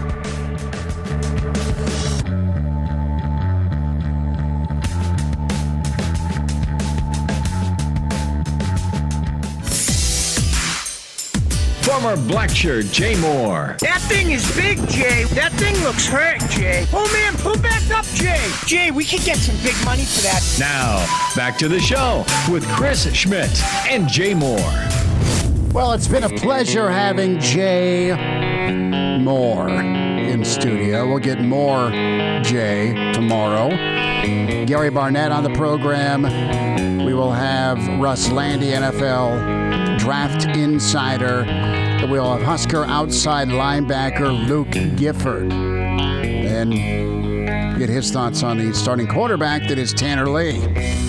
Former black shirt Jay Moore. That thing is big, Jay. That thing looks hurt, Jay. Oh, man, pull back up, Jay. Jay, we could get some big money for that. Now, back to the show with Chris Schmidt and Jay Moore. Well, it's been a pleasure having Jay Moore in studio. We'll get more Jay tomorrow. Gary Barnett on the program. We will have Russ Landy, NFL Draft Insider. We'll have Husker outside linebacker Luke Gifford. And get his thoughts on the starting quarterback that is Tanner Lee.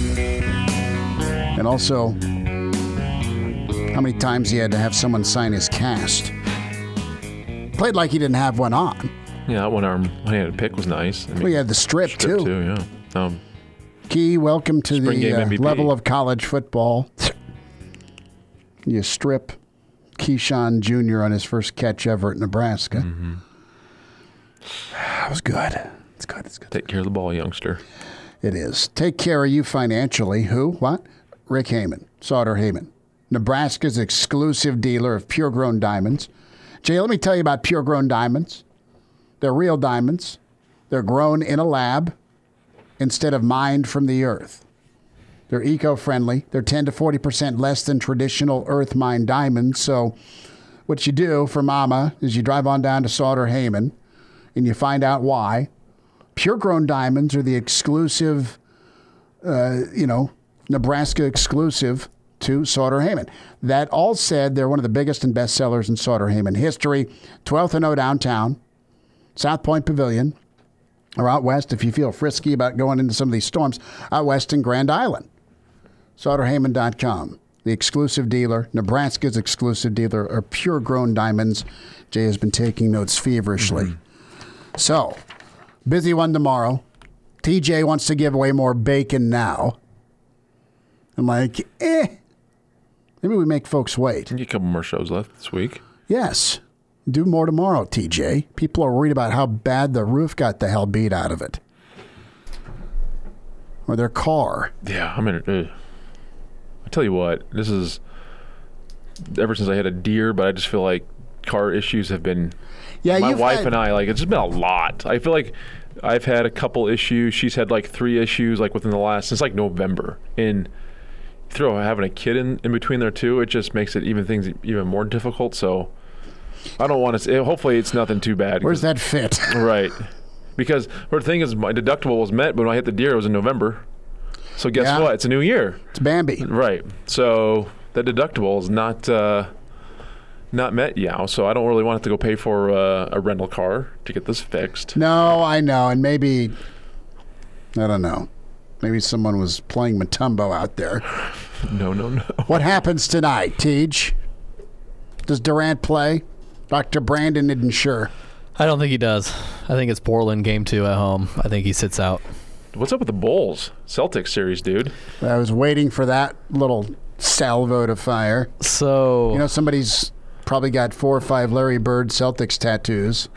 And also, how many times he had to have someone sign his cast. Played like he didn't have one on. Yeah, that one-handed pick was nice. We had the strip too. Yeah. Key, welcome to the level of college football. You strip Keyshawn Jr. on his first catch ever at Nebraska. Mm-hmm. That was good. It's good. Take care of the ball, youngster. It is. Take care of you financially. Who? What? Rick Heyman. Sauter Heyman. Nebraska's exclusive dealer of pure-grown diamonds. Jay, let me tell you about pure-grown diamonds. They're real diamonds. They're grown in a lab instead of mined from the earth. They're eco-friendly. They're 10 to 40% less than traditional earth-mined diamonds. So what you do for mama is you drive on down to Sauter Heyman and you find out why. Pure-grown diamonds are the exclusive, Nebraska exclusive to Sauter Heyman. That all said, they're one of the biggest and best sellers in Sauter Heyman history. 12th and O downtown, South Point Pavilion, or out west if you feel frisky about going into some of these storms, out west in Grand Island. SauterHeyman.com, the exclusive dealer, Nebraska's exclusive dealer of pure-grown diamonds. Jay has been taking notes feverishly. Mm-hmm. So, busy one tomorrow. TJ wants to give away more bacon now. I'm like, maybe we make folks wait. You get a couple more shows left this week. Yes. Do more tomorrow, TJ. People are worried about how bad the roof got the hell beat out of it. Or their car. Yeah, I mean, I tell you what, this is ever since I had a deer, but I just feel like car issues have been, my wife and I, like, it's just been a lot. I feel like I've had a couple issues. She's had like 3 issues, like within the last, since like November. And throw having a kid in between there too, it just makes things even more difficult. So I don't want to, hopefully it's nothing too bad. Where's that fit? Right. Because the thing is, my deductible was met, but when I hit the deer, it was in November. So guess what? It's a new year. It's Bambi. Right. So that deductible is not met yet. So I don't really want to go pay for a rental car to get this fixed. No, I know. And maybe, I don't know. Maybe someone was playing Matumbo out there. No. What happens tonight, Tej? Does Durant play? Dr. Brandon isn't sure. I don't think he does. I think it's Portland game 2 at home. I think he sits out. What's up with the Bulls Celtics series, dude? I was waiting for that little salvo to fire. So you know, somebody's probably got 4 or 5 Larry Bird Celtics tattoos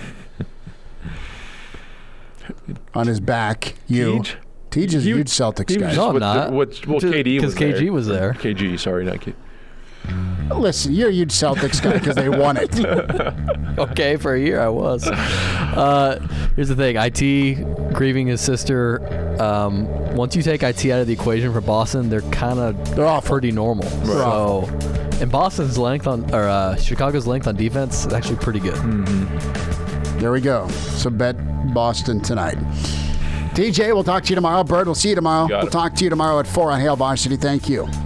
on his back. Tej is a huge Celtics guy. No, I'm not. KD was there. Because KG was there. KG, sorry, not KD. Listen, you're a huge Celtics guy because they won it. Okay, for a year I was. Here's the thing. IT grieving his sister. Once you take IT out of the equation for Boston, they're pretty normal. So, and Boston's length Chicago's length on defense is actually pretty good. Mm-hmm. There we go. So bet Boston tonight. TJ, we'll talk to you tomorrow. Bird, we'll see you tomorrow. We'll talk to you tomorrow at 4 on Hail Varsity. Thank you.